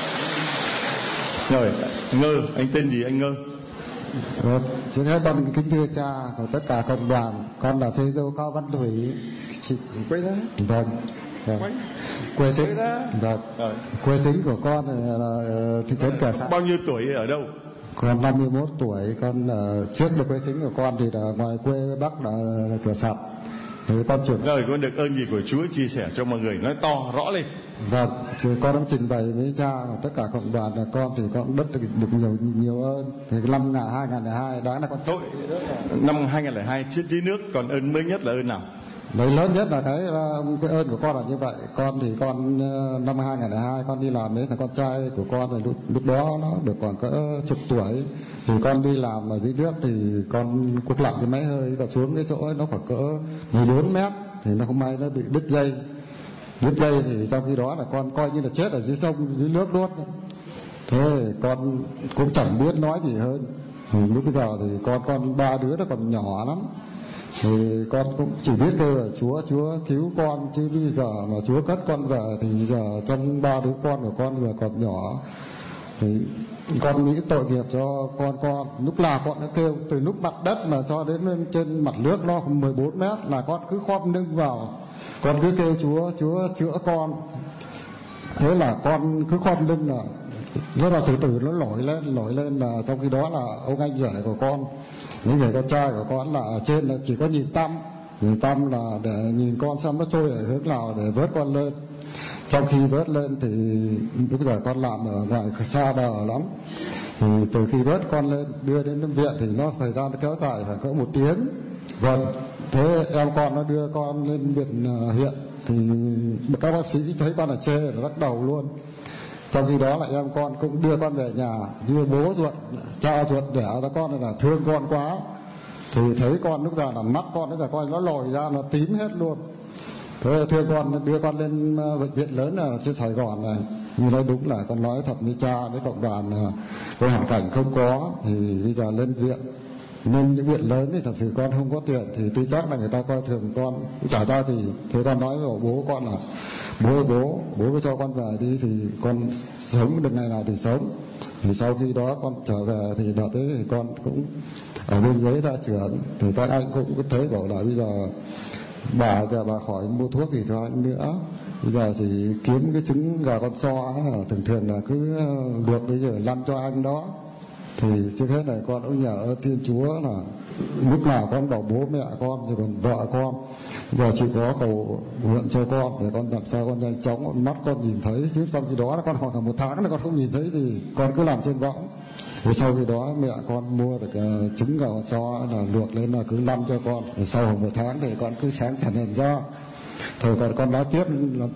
Rồi Ngơ, anh tên gì anh Ngơ? Trước hết con kính thưa cha của tất cả cộng đoàn, con là Phê Dâu Cao Văn Thủy. Quay ra. Vâng. Quê chính, quê chính của con là thị trấn Kẻ Sạn. Bao nhiêu tuổi, ở đâu? Con 51 tuổi. Con trước được quê chính của con thì là ngoài quê Bắc là Kẻ Sạn. Thì con chuyển. Rồi con được ơn gì của Chúa chia sẻ cho mọi người, nói to rõ lên. Vâng, thì con đã trình bày với cha của tất cả cộng đoàn là con thì con rất được nhiều ơn. Thì năm 2002 đó là con thôi. Năm 2002 chết dưới nước, còn ơn mới nhất là ơn nào? Đấy, lớn nhất là cái ơn của con là như vậy. Con thì con năm 2002 con đi làm ấy, là con trai của con thì lúc đó nó được khoảng cỡ chục tuổi. Thì con đi làm ở dưới nước thì con cút lặn cái máy hơi, còn xuống cái chỗ ấy nó khoảng cỡ 14 mét thì nó không may nó bị đứt dây. Đứt dây thì trong khi đó là con coi như là chết ở dưới sông, dưới nước luôn. Thế con cũng chẳng biết nói gì hơn. Thì lúc bây giờ thì con ba đứa nó còn nhỏ lắm. Thì con cũng chỉ biết kêu là Chúa cứu con, chứ bây giờ mà Chúa cất con về thì bây giờ trong ba đứa con của con giờ còn nhỏ. Thì con nghĩ tội nghiệp cho con lúc nào con đã kêu, từ lúc mặt đất mà cho đến lên trên mặt nước nó 14 mét là con cứ khom lưng vào, con cứ kêu Chúa chữa con. Thế là con cứ khom lưng là nó là từ từ nó nổi lên là trong khi đó là ông anh rể của con, những người con trai của con là ở trên là chỉ có nhìn tăm là để nhìn con xem nó trôi ở hướng nào để vớt con lên. Trong khi vớt lên thì lúc giờ con làm ở ngoài xa bờ lắm, thì từ khi vớt con lên đưa đến viện thì nó thời gian nó kéo dài phải cỡ 1 tiếng. Vâng, thế em con nó đưa con lên viện huyện thì các bác sĩ thấy con là chê là lắc đầu luôn. Trong khi đó là em con cũng đưa con về nhà, như bố ruột, cha ruột đẻ ra con là thương con quá. Thì thấy con lúc giờ là mắt con bây giờ coi nó lồi ra, nó tím hết luôn. Thế thương con, đưa con lên bệnh viện lớn ở trên Sài Gòn này. Như nói đúng là con nói thật với cha với cộng đoàn là cái hoàn cảnh không có thì bây giờ lên viện, nên những viện lớn thì thật sự con không có tiền thì tuy chắc là người ta coi thường con chả ra gì. Thế con nói với bố con là bố cứ cho con về đi thì con sống được ngày nào thì sống. Thì sau khi đó con trở về thì đợt đấy thì con cũng ở bên dưới gia trưởng thì các anh cũng thấy bảo là bây giờ bà khỏi mua thuốc thì cho anh nữa, bây giờ chỉ kiếm cái trứng gà con so là thường là cứ được bây giờ lăn cho anh đó. Thì trước hết này con cũng nhờ Thiên Chúa là lúc nào con bảo bố mẹ con rồi còn vợ con giờ chỉ có cầu nguyện cho con để con làm sao con nhanh chóng mắt con nhìn thấy, chứ trong khi đó là con khoảng cả 1 tháng là con không nhìn thấy gì, con cứ làm trên võng. Thì sau khi đó mẹ con mua được trứng gà con so là luộc lên là cứ lăn cho con. Thì sau khoảng 1 tháng thì con cứ sáng sẵn hèn ra. Thôi còn con nói tiếp là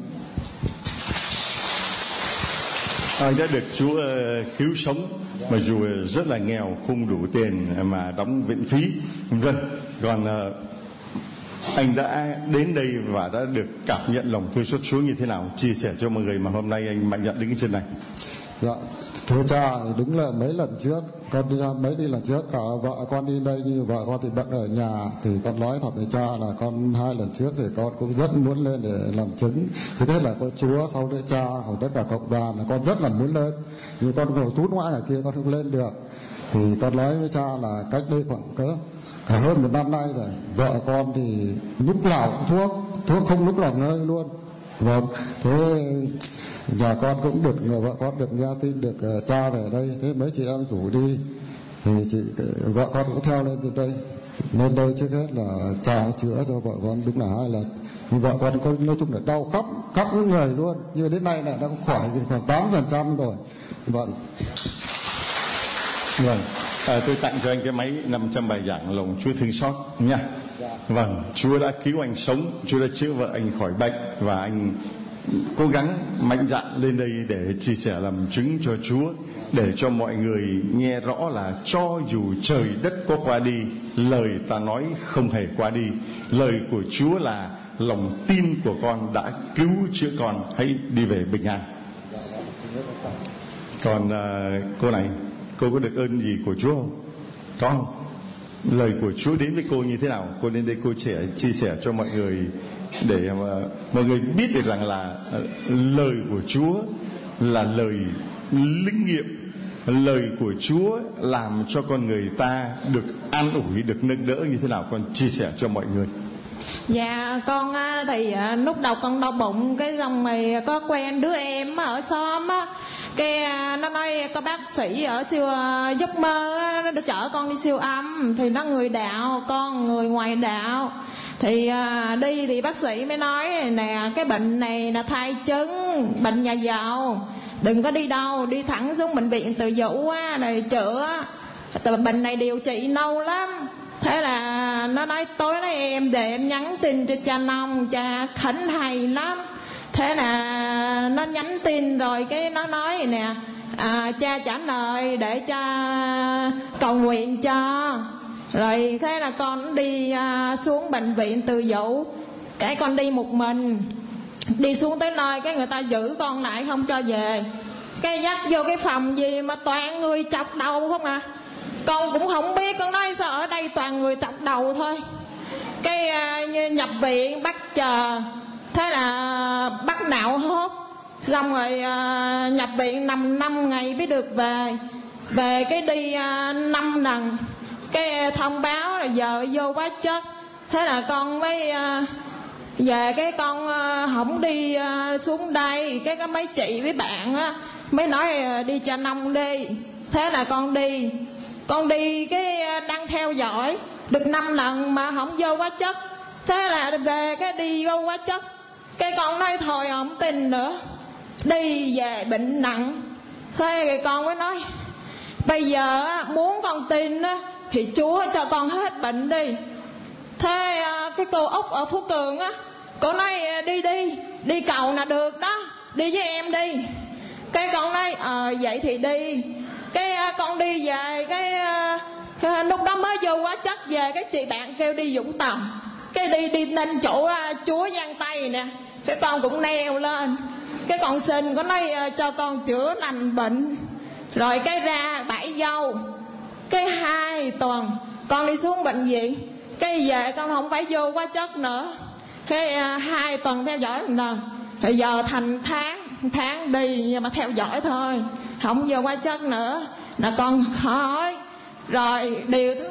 Anh đã được Chúa cứu sống, mặc dù rất là nghèo, không đủ tiền mà đóng viện phí, vân. Còn anh đã đến đây và đã được cảm nhận lòng thương xót Chúa như thế nào? Chia sẻ cho mọi người mà hôm nay anh mạnh dạn đứng trên này. Dạ, thưa cha, đúng là mấy lần trước con đi đi lần trước cả vợ con đi đây, nhưng vợ con thì bận ở nhà. Thì con nói thật với cha là con 2 lần trước thì con cũng rất muốn lên để làm chứng. Thứ nhất là có Chúa, sau nữa cha của tất cả cộng đoàn là con rất là muốn lên, nhưng con ngồi tút ngoại ở kia con không lên được. Thì con nói với cha là cách đây khoảng cỡ cả hơn 1 năm nay rồi, vợ con thì lúc nào cũng thuốc không lúc nào ngơi luôn. Vâng, thế nhà con cũng được, vợ con được nghe tin được cha về đây, thế mấy chị em rủ đi thì vợ con cũng theo lên đây. Lên đây trước hết là cha chữa cho vợ con đúng là 2 lần. Nhưng vợ con có nói chung là đau khóc những người luôn, nhưng đến nay là đã khỏi khoảng 8% rồi. Vâng. Vâng, tôi tặng cho anh cái máy 500 bài giảng lòng Chúa thương xót nha. Vâng, Chúa đã cứu anh sống, Chúa đã chữa vợ anh khỏi bệnh, và anh cố gắng mạnh dạn lên đây để chia sẻ làm chứng cho Chúa, để cho mọi người nghe rõ là cho dù trời đất có qua đi, lời ta nói không hề qua đi. Lời của Chúa là lòng tin của con đã cứu chữa con, hãy đi về bình an. Còn cô này, cô có được ơn gì của Chúa không? Có không? Lời của Chúa đến với cô như thế nào? Cô đến đây cô chia sẻ cho mọi người, để mà mọi người biết được rằng là lời của Chúa là lời linh nghiệm. Lời của Chúa làm cho con người ta được an ủi, được nâng đỡ như thế nào? Con chia sẻ cho mọi người. Dạ con thì lúc đầu con đau bụng, cái xong rồi có quen đứa em ở xóm á, cái nó nói có bác sĩ ở siêu giấc mơ á, nó chở con đi siêu âm, thì nó người đạo, con người ngoài đạo. Thì đi thì bác sĩ mới nói nè, cái bệnh này là thai trứng, bệnh nhà giàu, đừng có đi đâu, đi thẳng xuống bệnh viện Từ Dũ á, rồi chữa. Bệnh này điều trị lâu lắm. Thế là nó nói tối nay em để em nhắn tin cho cha Nông, cha khấn hay lắm. Thế là nó nhắn tin rồi cái nó nói nè, cha trả lời để cha cầu nguyện cho. Rồi thế là con đi xuống bệnh viện Từ Dũ, cái con đi một mình, đi xuống tới nơi cái người ta giữ con lại không cho về. Cái dắt vô cái phòng gì mà toàn người chọc đầu không à. Con cũng không biết, con nói sao ở đây toàn người chọc đầu thôi. Cái nhập viện bắt chờ, thế là bắt nạo hốt, xong rồi nhập viện nằm 5 ngày mới được về. Về cái đi 5 lần, cái thông báo là giờ vô quá chất. Thế là con mới về, cái con không đi xuống đây. Cái có mấy chị với bạn á mới nói đi Cha Nông đi. Thế là con đi cái đang theo dõi được 5 lần mà không vô quá chất. Thế là về cái đi vô quá chất, cái con nói thôi không tin nữa, đi về bệnh nặng. Thế rồi con mới nói bây giờ muốn con tin thì Chúa cho con hết bệnh đi. Thế cái cô Út ở Phú Cường á, cô nói đi cầu là được đó, đi với em đi. Cái con nói vậy thì đi. Cái con đi về, cái lúc đó mới vô quá chất về, cái chị bạn kêu đi Vũng Tàu. Cái đi lên chỗ Chúa Giang Tây nè, cái con cũng neo lên. Cái con xin, có nói cho con chữa lành bệnh. Rồi cái ra Bãi Dâu, cái 2 tuần con đi xuống bệnh viện, cái về con không phải vô quá chất nữa. Cái 2 tuần theo dõi một lần, rồi giờ thành tháng đi nhưng mà theo dõi thôi, không vô quá chất nữa là con khỏi. Rồi điều thứ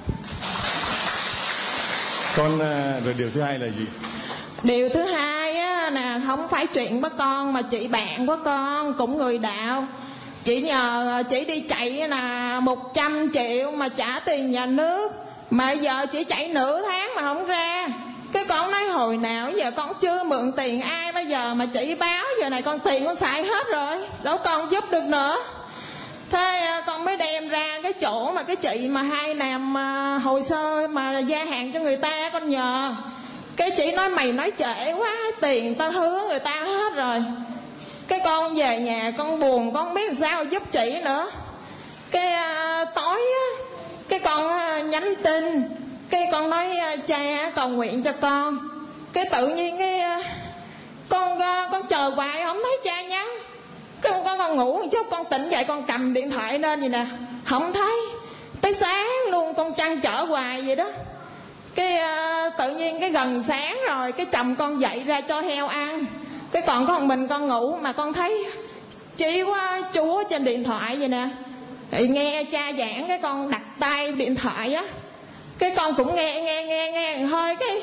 rồi điều thứ hai là gì? Điều thứ hai á là không phải chuyện của con, mà chị bạn của con cũng người đạo. Chị nhờ chị đi chạy là 100 triệu mà trả tiền nhà nước, mà giờ chị chạy nửa tháng mà không ra. Cái con nói hồi nào giờ con chưa mượn tiền ai, bây giờ mà chị báo giờ này con tiền con xài hết rồi, đâu còn giúp được nữa. Thế con mới đem ra cái chỗ mà cái chị mà hay làm hồ sơ mà gia hạn cho người ta, con nhờ. Cái chị nói mày nói trễ quá, tiền tao hứa người ta hết rồi. Cái con về nhà con buồn, con không biết sao giúp chị nữa. Cái tối á, cái con nhắn tin, cái con nói cha cầu nguyện cho con. Cái tự nhiên cái con chờ hoài không thấy cha nhắn. Cái con ngủ một chút, con tỉnh dậy con cầm điện thoại lên vậy nè, không thấy. Tới sáng luôn con trăn trở hoài vậy đó. Cái tự nhiên cái gần sáng rồi, cái chồng con dậy ra cho heo ăn. Cái còn có một mình con ngủ mà con thấy chỉ quá Chúa trên điện thoại vậy nè. Thì nghe cha giảng, cái con đặt tay điện thoại á, cái con cũng nghe hơi, cái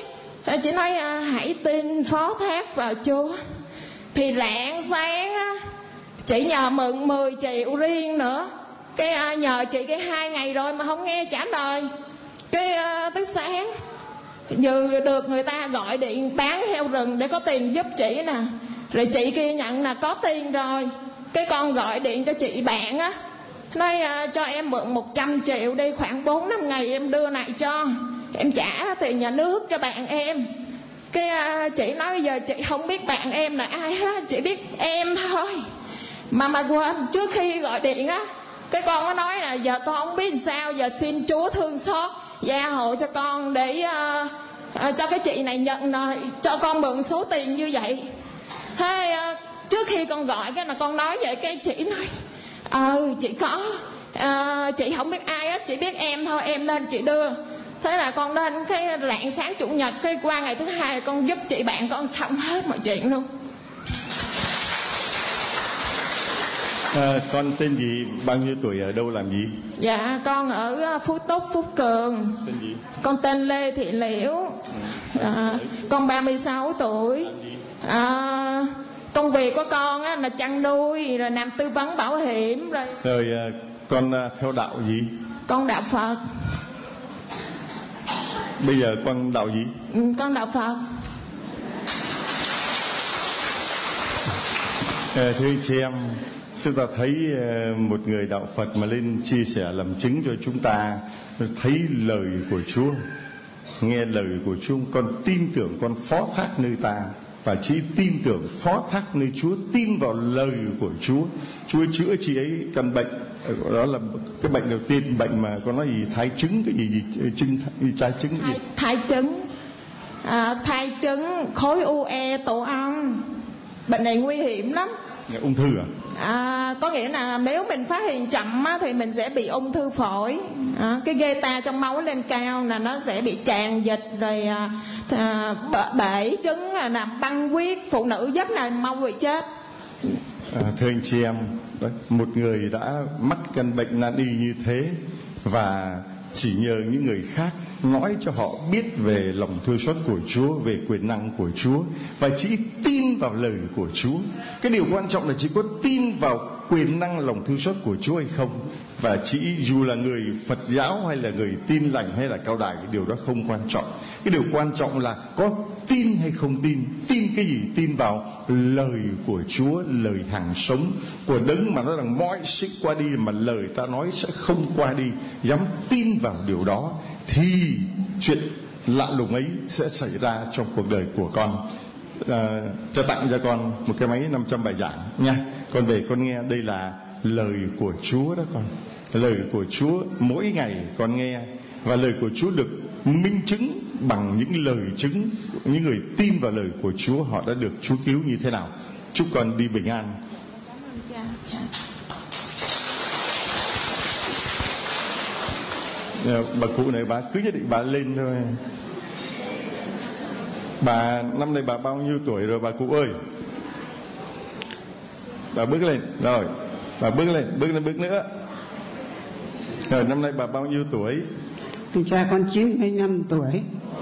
Chị nói hãy tin phó thác vào Chúa. Thì rạng sáng chị nhờ mượn 10 triệu riêng nữa. Cái nhờ chị cái 2 ngày rồi mà không nghe trả lời. Cái tới sáng vừa được người ta gọi điện bán heo rừng để có tiền giúp chị nè. Rồi chị kia nhận là có tiền rồi. Cái con gọi điện cho chị bạn á, nói cho em mượn 100 triệu đi, khoảng 4-5 ngày em đưa lại cho. Em trả tiền nhà nước cho bạn em. Cái chị nói bây giờ chị không biết bạn em là ai hết, chị biết em thôi. Mà quên, trước khi gọi điện á, cái con có nói là giờ con không biết sao, giờ xin Chúa thương xót gia hộ cho con để cho cái chị này nhận cho con mượn số tiền như vậy. Thế trước khi con gọi cái là con nói vậy, cái chị nói chị có chị không biết ai hết, chị biết em thôi, em nên chị đưa. Thế là con lên cái rạng sáng chủ nhật, cái qua ngày thứ hai con giúp chị bạn con xong hết mọi chuyện luôn. Con tên gì, bao nhiêu tuổi, ở đâu làm gì? Dạ con ở Phú Túc, Phú Cường. Tên gì? Con tên Lê Thị Liễu. Con 36 tuổi. Công việc của con á, là chăn nuôi, rồi làm tư vấn bảo hiểm. Rồi con theo đạo gì? Con đạo Phật. Bây giờ con đạo gì? Con đạo Phật. Thưa anh chị em, chúng ta thấy một người đạo Phật mà lên chia sẻ làm chứng cho chúng ta, thấy lời của Chúa, nghe lời của Chúa, con tin tưởng, con phó thác nơi ta. Và chị tin tưởng phó thác nơi Chúa, tin vào lời của Chúa. Chúa chữa chị ấy căn bệnh. Đó là cái bệnh đầu tiên, bệnh mà con nói gì, thai trứng, cái gì trái trứng, thai trứng, thai trứng, khối u-e tổ ong. Bệnh này nguy hiểm lắm. Ung thư Có nghĩa là nếu mình phát hiện chậm á, thì mình sẽ bị ung thư phổi. Cái beta trong máu lên cao là nó sẽ bị tràn dịch, rồi bể trứng, làm băng huyết, phụ nữ rất là mau bị chết. Thưa anh chị em, một người đã mắc căn bệnh nan y như thế và chỉ nhờ những người khác nói cho họ biết về lòng thương xót của Chúa, về quyền năng của Chúa, và chỉ tin vào lời của Chúa. Cái điều quan trọng là chỉ có tin vào quyền năng lòng thương xót của Chúa hay không. Và chỉ dù là người Phật giáo hay là người Tin lành hay là cao đài, cái điều đó không quan trọng. Cái điều quan trọng là có tin hay không tin. Tin cái gì? Tin vào lời của Chúa, lời hàng sống của Đấng mà nói rằng mọi sự qua đi mà lời ta nói sẽ không qua đi. Dám tin vào điều đó thì chuyện lạ lùng ấy sẽ xảy ra trong cuộc đời của con. Cho tặng cho con một cái máy 500 bài giảng nha. Con về con nghe, đây là lời của Chúa đó con. Lời của Chúa mỗi ngày con nghe, và lời của Chúa được minh chứng bằng những lời chứng. Những người tin vào lời của Chúa, họ đã được Chúa cứu như thế nào. Chúc con đi bình an. Bà cụ này bà cứ nhất định bà lên thôi. Bà năm nay bà bao nhiêu tuổi rồi bà cụ ơi? Bà bước lên rồi, bà bước lên, bước nữa. Rồi năm nay bà bao nhiêu tuổi? Thì cha con 95 tuổi.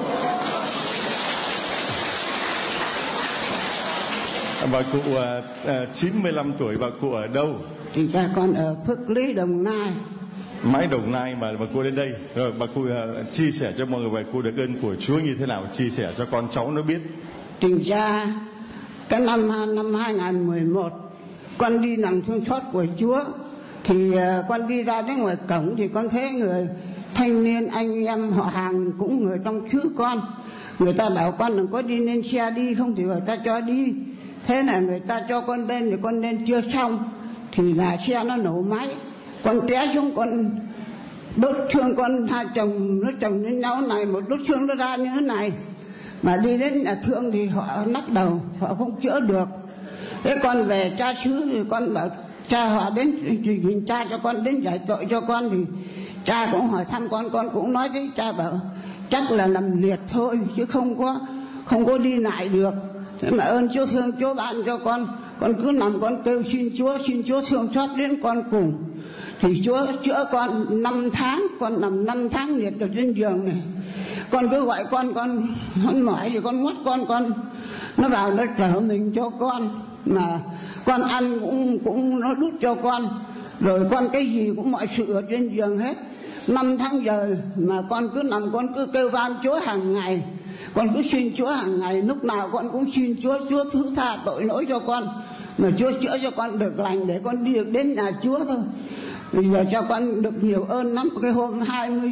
Bà cụ 95 tuổi, bà cụ ở đâu? Thì cha con ở Phước Lý, Đồng Nai. Mãi Đồng Nai mà bà cô đến đây. Rồi bà cô chia sẻ cho mọi người về cô được ơn của Chúa như thế nào, chia sẻ cho con cháu nó biết. Tình ra cái năm 2011 con đi nằm thương xót của Chúa, thì con đi ra đến ngoài cổng thì con thấy người thanh niên anh em họ hàng cũng người trong xứ con. Người ta bảo con đừng có đi lên xe đi, không thì người ta cho đi. Thế là người ta cho con lên thì con lên chưa xong thì là xe nó nổ máy, con té xuống, con đốt xương, con hai chồng nó chồng đến nhau này, một đốt xương nó ra như thế này. Mà đi đến nhà thương thì họ lắc đầu, họ không chữa được. Thế con về cha xứ thì con bảo cha họ đến thì cha cho con đến giải tội cho con, thì cha cũng hỏi thăm con cũng nói thế. Cha bảo chắc là nằm liệt thôi chứ không có đi lại được. Thế mà ơn Chúa thương Chúa ban cho con cứ nằm con kêu xin Chúa thương xót đến con cùng. Thì Chúa chữa con 5 tháng, con nằm 5 tháng liệt ở trên giường này. con cứ gọi con mỏi thì con ngoắt con nó vào nó trở mình cho con, mà con ăn cũng nó đút cho con, rồi con cái gì cũng mọi sự ở trên giường hết. 5 tháng giờ mà con cứ nằm, con cứ kêu van Chúa hàng ngày, con cứ xin Chúa hàng ngày, lúc nào con cũng xin Chúa thứ tha tội lỗi cho con, mà Chúa chữa cho con được lành để con đi được đến nhà Chúa thôi. Bây giờ cho con được nhiều ơn lắm. Cái hôm 20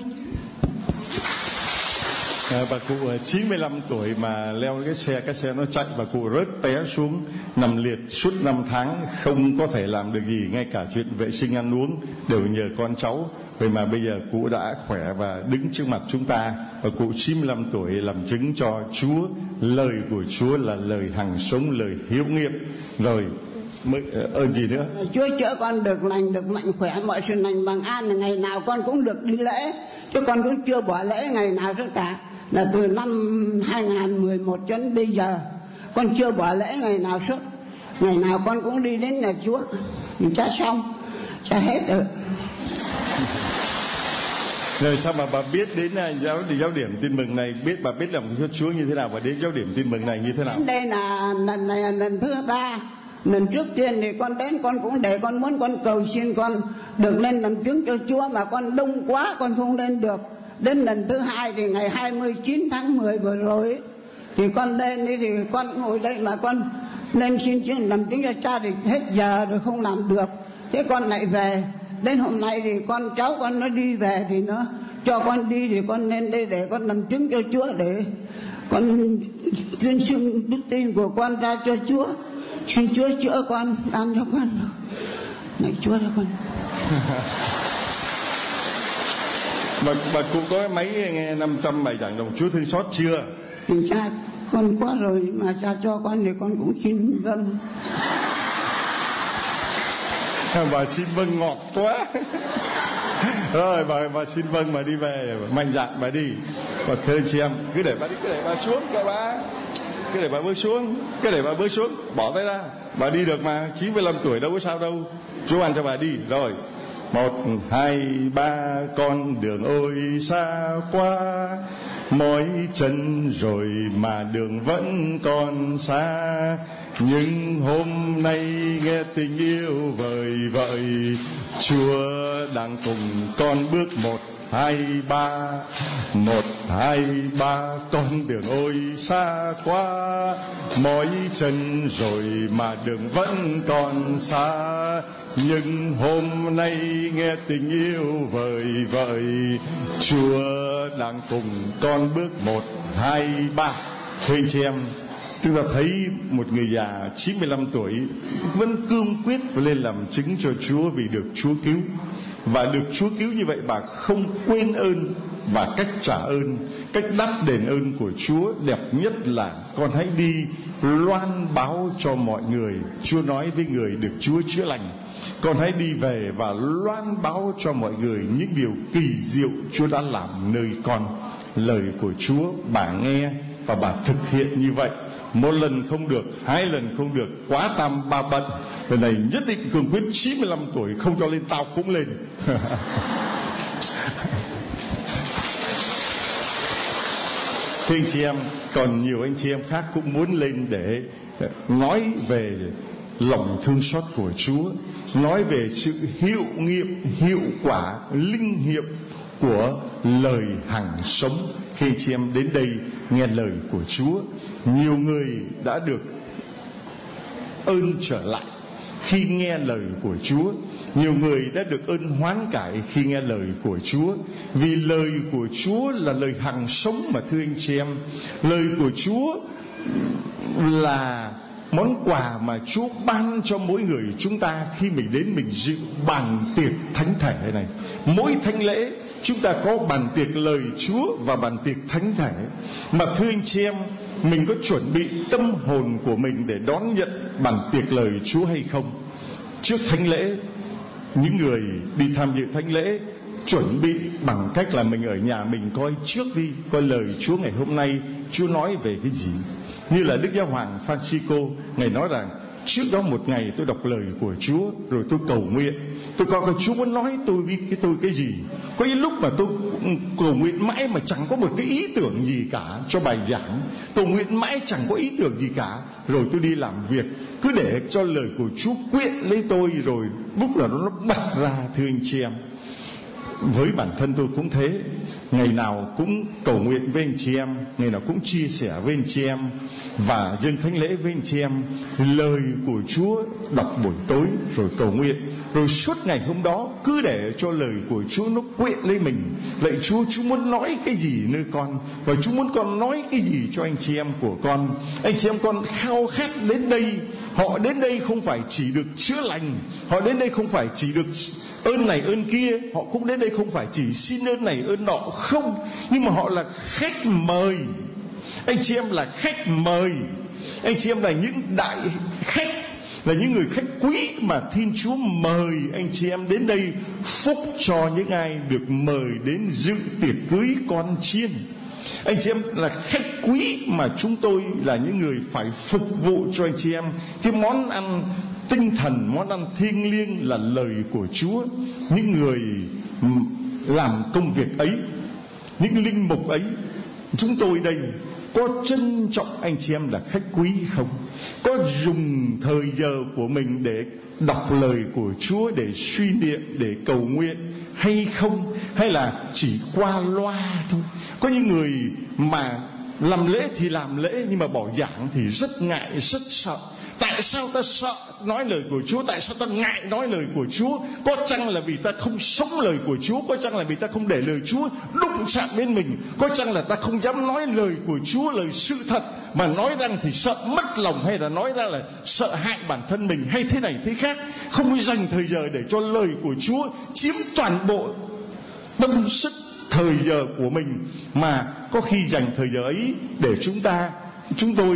bà cụ 95 tuổi mà leo cái xe nó chạy, bà cụ rớt té xuống nằm liệt suốt 5 tháng, không có thể làm được gì, ngay cả chuyện vệ sinh ăn uống đều nhờ con cháu. Vậy mà bây giờ cụ đã khỏe và đứng trước mặt chúng ta, và cụ 95 tuổi làm chứng cho Chúa. Lời của Chúa là lời hằng sống, lời hiếu nghiệm. Rồi mới ơn gì nữa? Chúa chữa con được lành, được mạnh khỏe, mọi sự lành bằng an, ngày nào con cũng được đi lễ, chứ con cũng chưa bỏ lễ ngày nào tất cả. Là từ năm 2011 cho đến bây giờ con chưa bỏ lễ ngày nào suốt, ngày nào con cũng đi đến nhà Chúa. Cha xong, cha hết rồi. Rồi sao mà bà biết đến giáo điểm tin mừng này, bà biết lòng Chúa như thế nào, và đến giáo điểm tin mừng này như thế nào? Đây là lần thứ 3. Lần trước tiên thì con đến, con cũng để con muốn con cầu xin con được lên làm chứng cho Chúa, mà con đông quá con không lên được. Đến lần thứ 2 thì ngày 29 tháng 10 vừa rồi thì con lên đi, thì con ngồi đây mà con lên xin chứng làm chứng cho cha thì hết giờ rồi không làm được, thế con lại về. Đến hôm nay thì con cháu con nó đi về thì nó cho con đi, thì con lên đây để con làm chứng cho Chúa, để con tuyên xưng đức tin của con ra cho Chúa, xin Chúa chữa con, ban cho con này Chúa cho con. Bà cụ có mấy nghe 500 bài giảng đồng Chúa thương xót chưa? Thì cha con quá rồi, mà cha cho con thì con cũng xin vâng. Bà xin vâng ngọt quá. Rồi bà xin vâng mà đi về, mạnh dạn bà đi. Và thưa anh chị em, cứ để bà xuống cho bà. Cứ để bà bước xuống, bỏ tay ra. Bà đi được mà, 95 tuổi đâu có sao đâu. Chúa ban cho bà đi. Rồi 1, 2, 3 con đường ôi xa quá, mỏi chân rồi mà đường vẫn còn xa. Nhưng hôm nay nghe tình yêu vời vợi, Chúa đang cùng con bước 1, 2, 3. 1, 2, 3 con đường ôi xa quá, mỏi chân rồi mà đường vẫn còn xa. Nhưng hôm nay nghe tình yêu vời vợi, Chúa đang cùng con bước 1, 2, 3. Thưa anh chị em, chúng ta thấy một người già 95 tuổi vẫn cương quyết lên làm chứng cho Chúa vì được Chúa cứu. Và được Chúa cứu như vậy, bà không quên ơn và cách trả ơn, cách đáp đền ơn của Chúa đẹp nhất là con hãy đi loan báo cho mọi người. Chúa nói với người được Chúa chữa lành, con hãy đi về và loan báo cho mọi người những điều kỳ diệu Chúa đã làm nơi con. Lời của Chúa bà nghe và bà thực hiện như vậy. 1 lần không được, 2 lần không được, quá tam ba bận. Lần này nhất định cương quyết, 95 tuổi không cho lên, tao cũng lên. Thưa anh chị em, còn nhiều anh chị em khác cũng muốn lên để nói về lòng thương xót của Chúa, nói về sự hiệu nghiệm, hiệu quả, linh nghiệm của lời hằng sống. Khi anh chị em đến đây nghe lời của Chúa, nhiều người đã được ơn trở lại khi nghe lời của Chúa. Nhiều người đã được ơn hoán cải khi nghe lời của Chúa. Vì lời của Chúa là lời hằng sống mà thưa anh chị em. Lời của Chúa là món quà mà Chúa ban cho mỗi người chúng ta khi mình đến mình dự bàn tiệc thánh thể này. Mỗi thánh lễ chúng ta có bàn tiệc lời Chúa và bàn tiệc thánh thể. Mà thưa anh chị em, mình có chuẩn bị tâm hồn của mình để đón nhận bàn tiệc lời Chúa hay không? Trước thánh lễ, những người đi tham dự thánh lễ chuẩn bị bằng cách là mình ở nhà mình coi trước đi, coi lời Chúa ngày hôm nay Chúa nói về cái gì. Như là Đức Giáo Hoàng Francisco, Ngài nói rằng trước đó một ngày tôi đọc lời của Chúa, rồi tôi cầu nguyện. Tôi coi Chúa muốn nói tôi với tôi cái gì. Có những lúc mà tôi cầu nguyện mãi mà chẳng có một cái ý tưởng gì cả cho bài giảng. Cầu nguyện mãi chẳng có ý tưởng gì cả. Rồi tôi đi làm việc, cứ để cho lời của Chúa quyện lấy tôi, rồi lúc nào nó bật ra. Thưa anh chị em, với bản thân tôi cũng thế. Ngày nào cũng cầu nguyện với anh chị em, ngày nào cũng chia sẻ với anh chị em và dâng thánh lễ với anh chị em. Lời của Chúa đọc buổi tối rồi cầu nguyện, rồi suốt ngày hôm đó cứ để cho lời của Chúa nó quyện lấy mình. Lạy Chúa, Chúa muốn nói cái gì nơi con, và Chúa muốn con nói cái gì cho anh chị em của con. Anh chị em con khao khát đến đây. Họ đến đây không phải chỉ được chữa lành, họ đến đây không phải chỉ được ơn này ơn kia, họ cũng đến đây không phải chỉ xin ơn này ơn nọ không, nhưng mà họ là khách mời. Anh chị em là khách mời. Anh chị em là những đại khách, là những người khách quý mà Thiên Chúa mời anh chị em đến đây. Phúc cho những ai được mời đến dự tiệc cưới con chiên. Anh chị em là khách quý mà chúng tôi là những người phải phục vụ cho anh chị em. Cái món ăn tinh thần, món ăn thiêng liêng là lời của Chúa. Những người làm công việc ấy, những linh mục ấy, chúng tôi đây có trân trọng anh chị em là khách quý không? Có dùng thời giờ của mình để đọc lời của Chúa, để suy niệm, để cầu nguyện hay không? Hay là chỉ qua loa thôi? Có những người mà làm lễ thì làm lễ, nhưng mà bỏ giảng thì rất ngại, rất sợ. Tại sao ta sợ nói lời của Chúa? Tại sao ta ngại nói lời của Chúa? Có chăng là vì ta không sống lời của Chúa? Có chăng là vì ta không để lời Chúa đụng chạm đến mình? Có chăng là ta không dám nói lời của Chúa, lời sự thật, mà nói rằng thì sợ mất lòng, hay là nói ra là sợ hại bản thân mình, hay thế này thế khác? Không dành thời giờ để cho lời của Chúa chiếm toàn bộ tâm sức thời giờ của mình, mà có khi dành thời giờ ấy để chúng tôi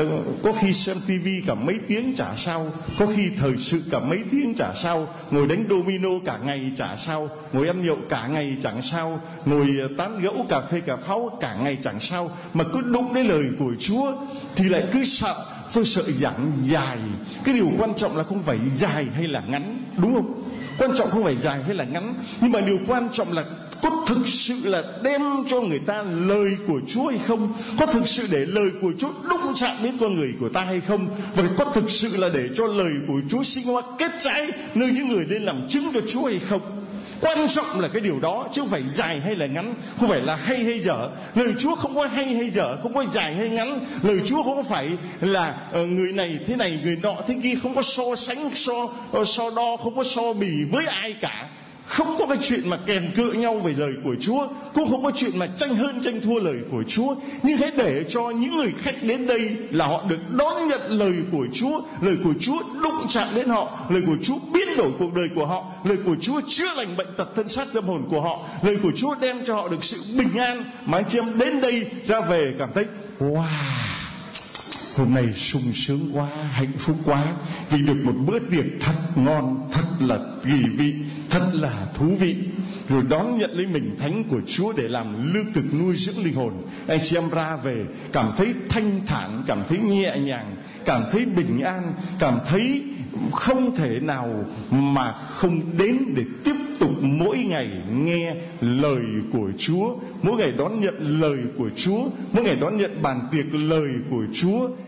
có khi xem tivi cả mấy tiếng chả sao, có khi thời sự cả mấy tiếng chả sao, ngồi đánh domino cả ngày chả sao, ngồi ăn nhậu cả ngày chẳng sao, ngồi tán gẫu cà phê cà pháo cả ngày chẳng sao, mà cứ đụng đến lời của Chúa thì lại cứ sợ. Tôi sợ giảng dài. Cái điều quan trọng là không phải dài hay là ngắn, đúng không? Quan trọng không phải dài hay là ngắn, nhưng mà điều quan trọng là có thực sự là đem cho người ta lời của Chúa hay không? Có thực sự để lời của Chúa đụng chạm đến con người của ta hay không? Và có thực sự là để cho lời của Chúa sinh hoa kết trái nơi những người lên làm chứng cho Chúa hay không? Quan trọng là cái điều đó, chứ không phải dài hay là ngắn, không phải là hay hay dở. Lời Chúa không có hay hay dở, không có dài hay ngắn. Lời Chúa không phải là người này thế này, người nọ thế kia, không có so sánh, so đo, không có so bì với ai cả. Không có cái chuyện mà kèn cựa nhau về lời của Chúa, cũng không có chuyện mà tranh hơn tranh thua lời của Chúa. Nhưng hãy để cho những người khách đến đây là họ được đón nhận lời của Chúa. Lời của Chúa đụng chạm đến họ, lời của Chúa biến đổi cuộc đời của họ, lời của Chúa chữa lành bệnh tật thân xác tâm hồn của họ, lời của Chúa đem cho họ được sự bình an. Mà anh chị em đến đây ra về cảm thấy wow, hôm nay sung sướng quá, hạnh phúc quá, vì được một bữa tiệc thật ngon, thật là kỳ vị, thật là thú vị. Rồi đón nhận lấy mình thánh của Chúa để làm lương thực nuôi dưỡng linh hồn. Anh chị em ra về cảm thấy thanh thản, cảm thấy nhẹ nhàng, cảm thấy bình an, cảm thấy không thể nào mà không đến để tiếp tục mỗi ngày nghe lời của Chúa, mỗi ngày đón nhận lời của Chúa, mỗi ngày đón nhận bàn tiệc lời của Chúa.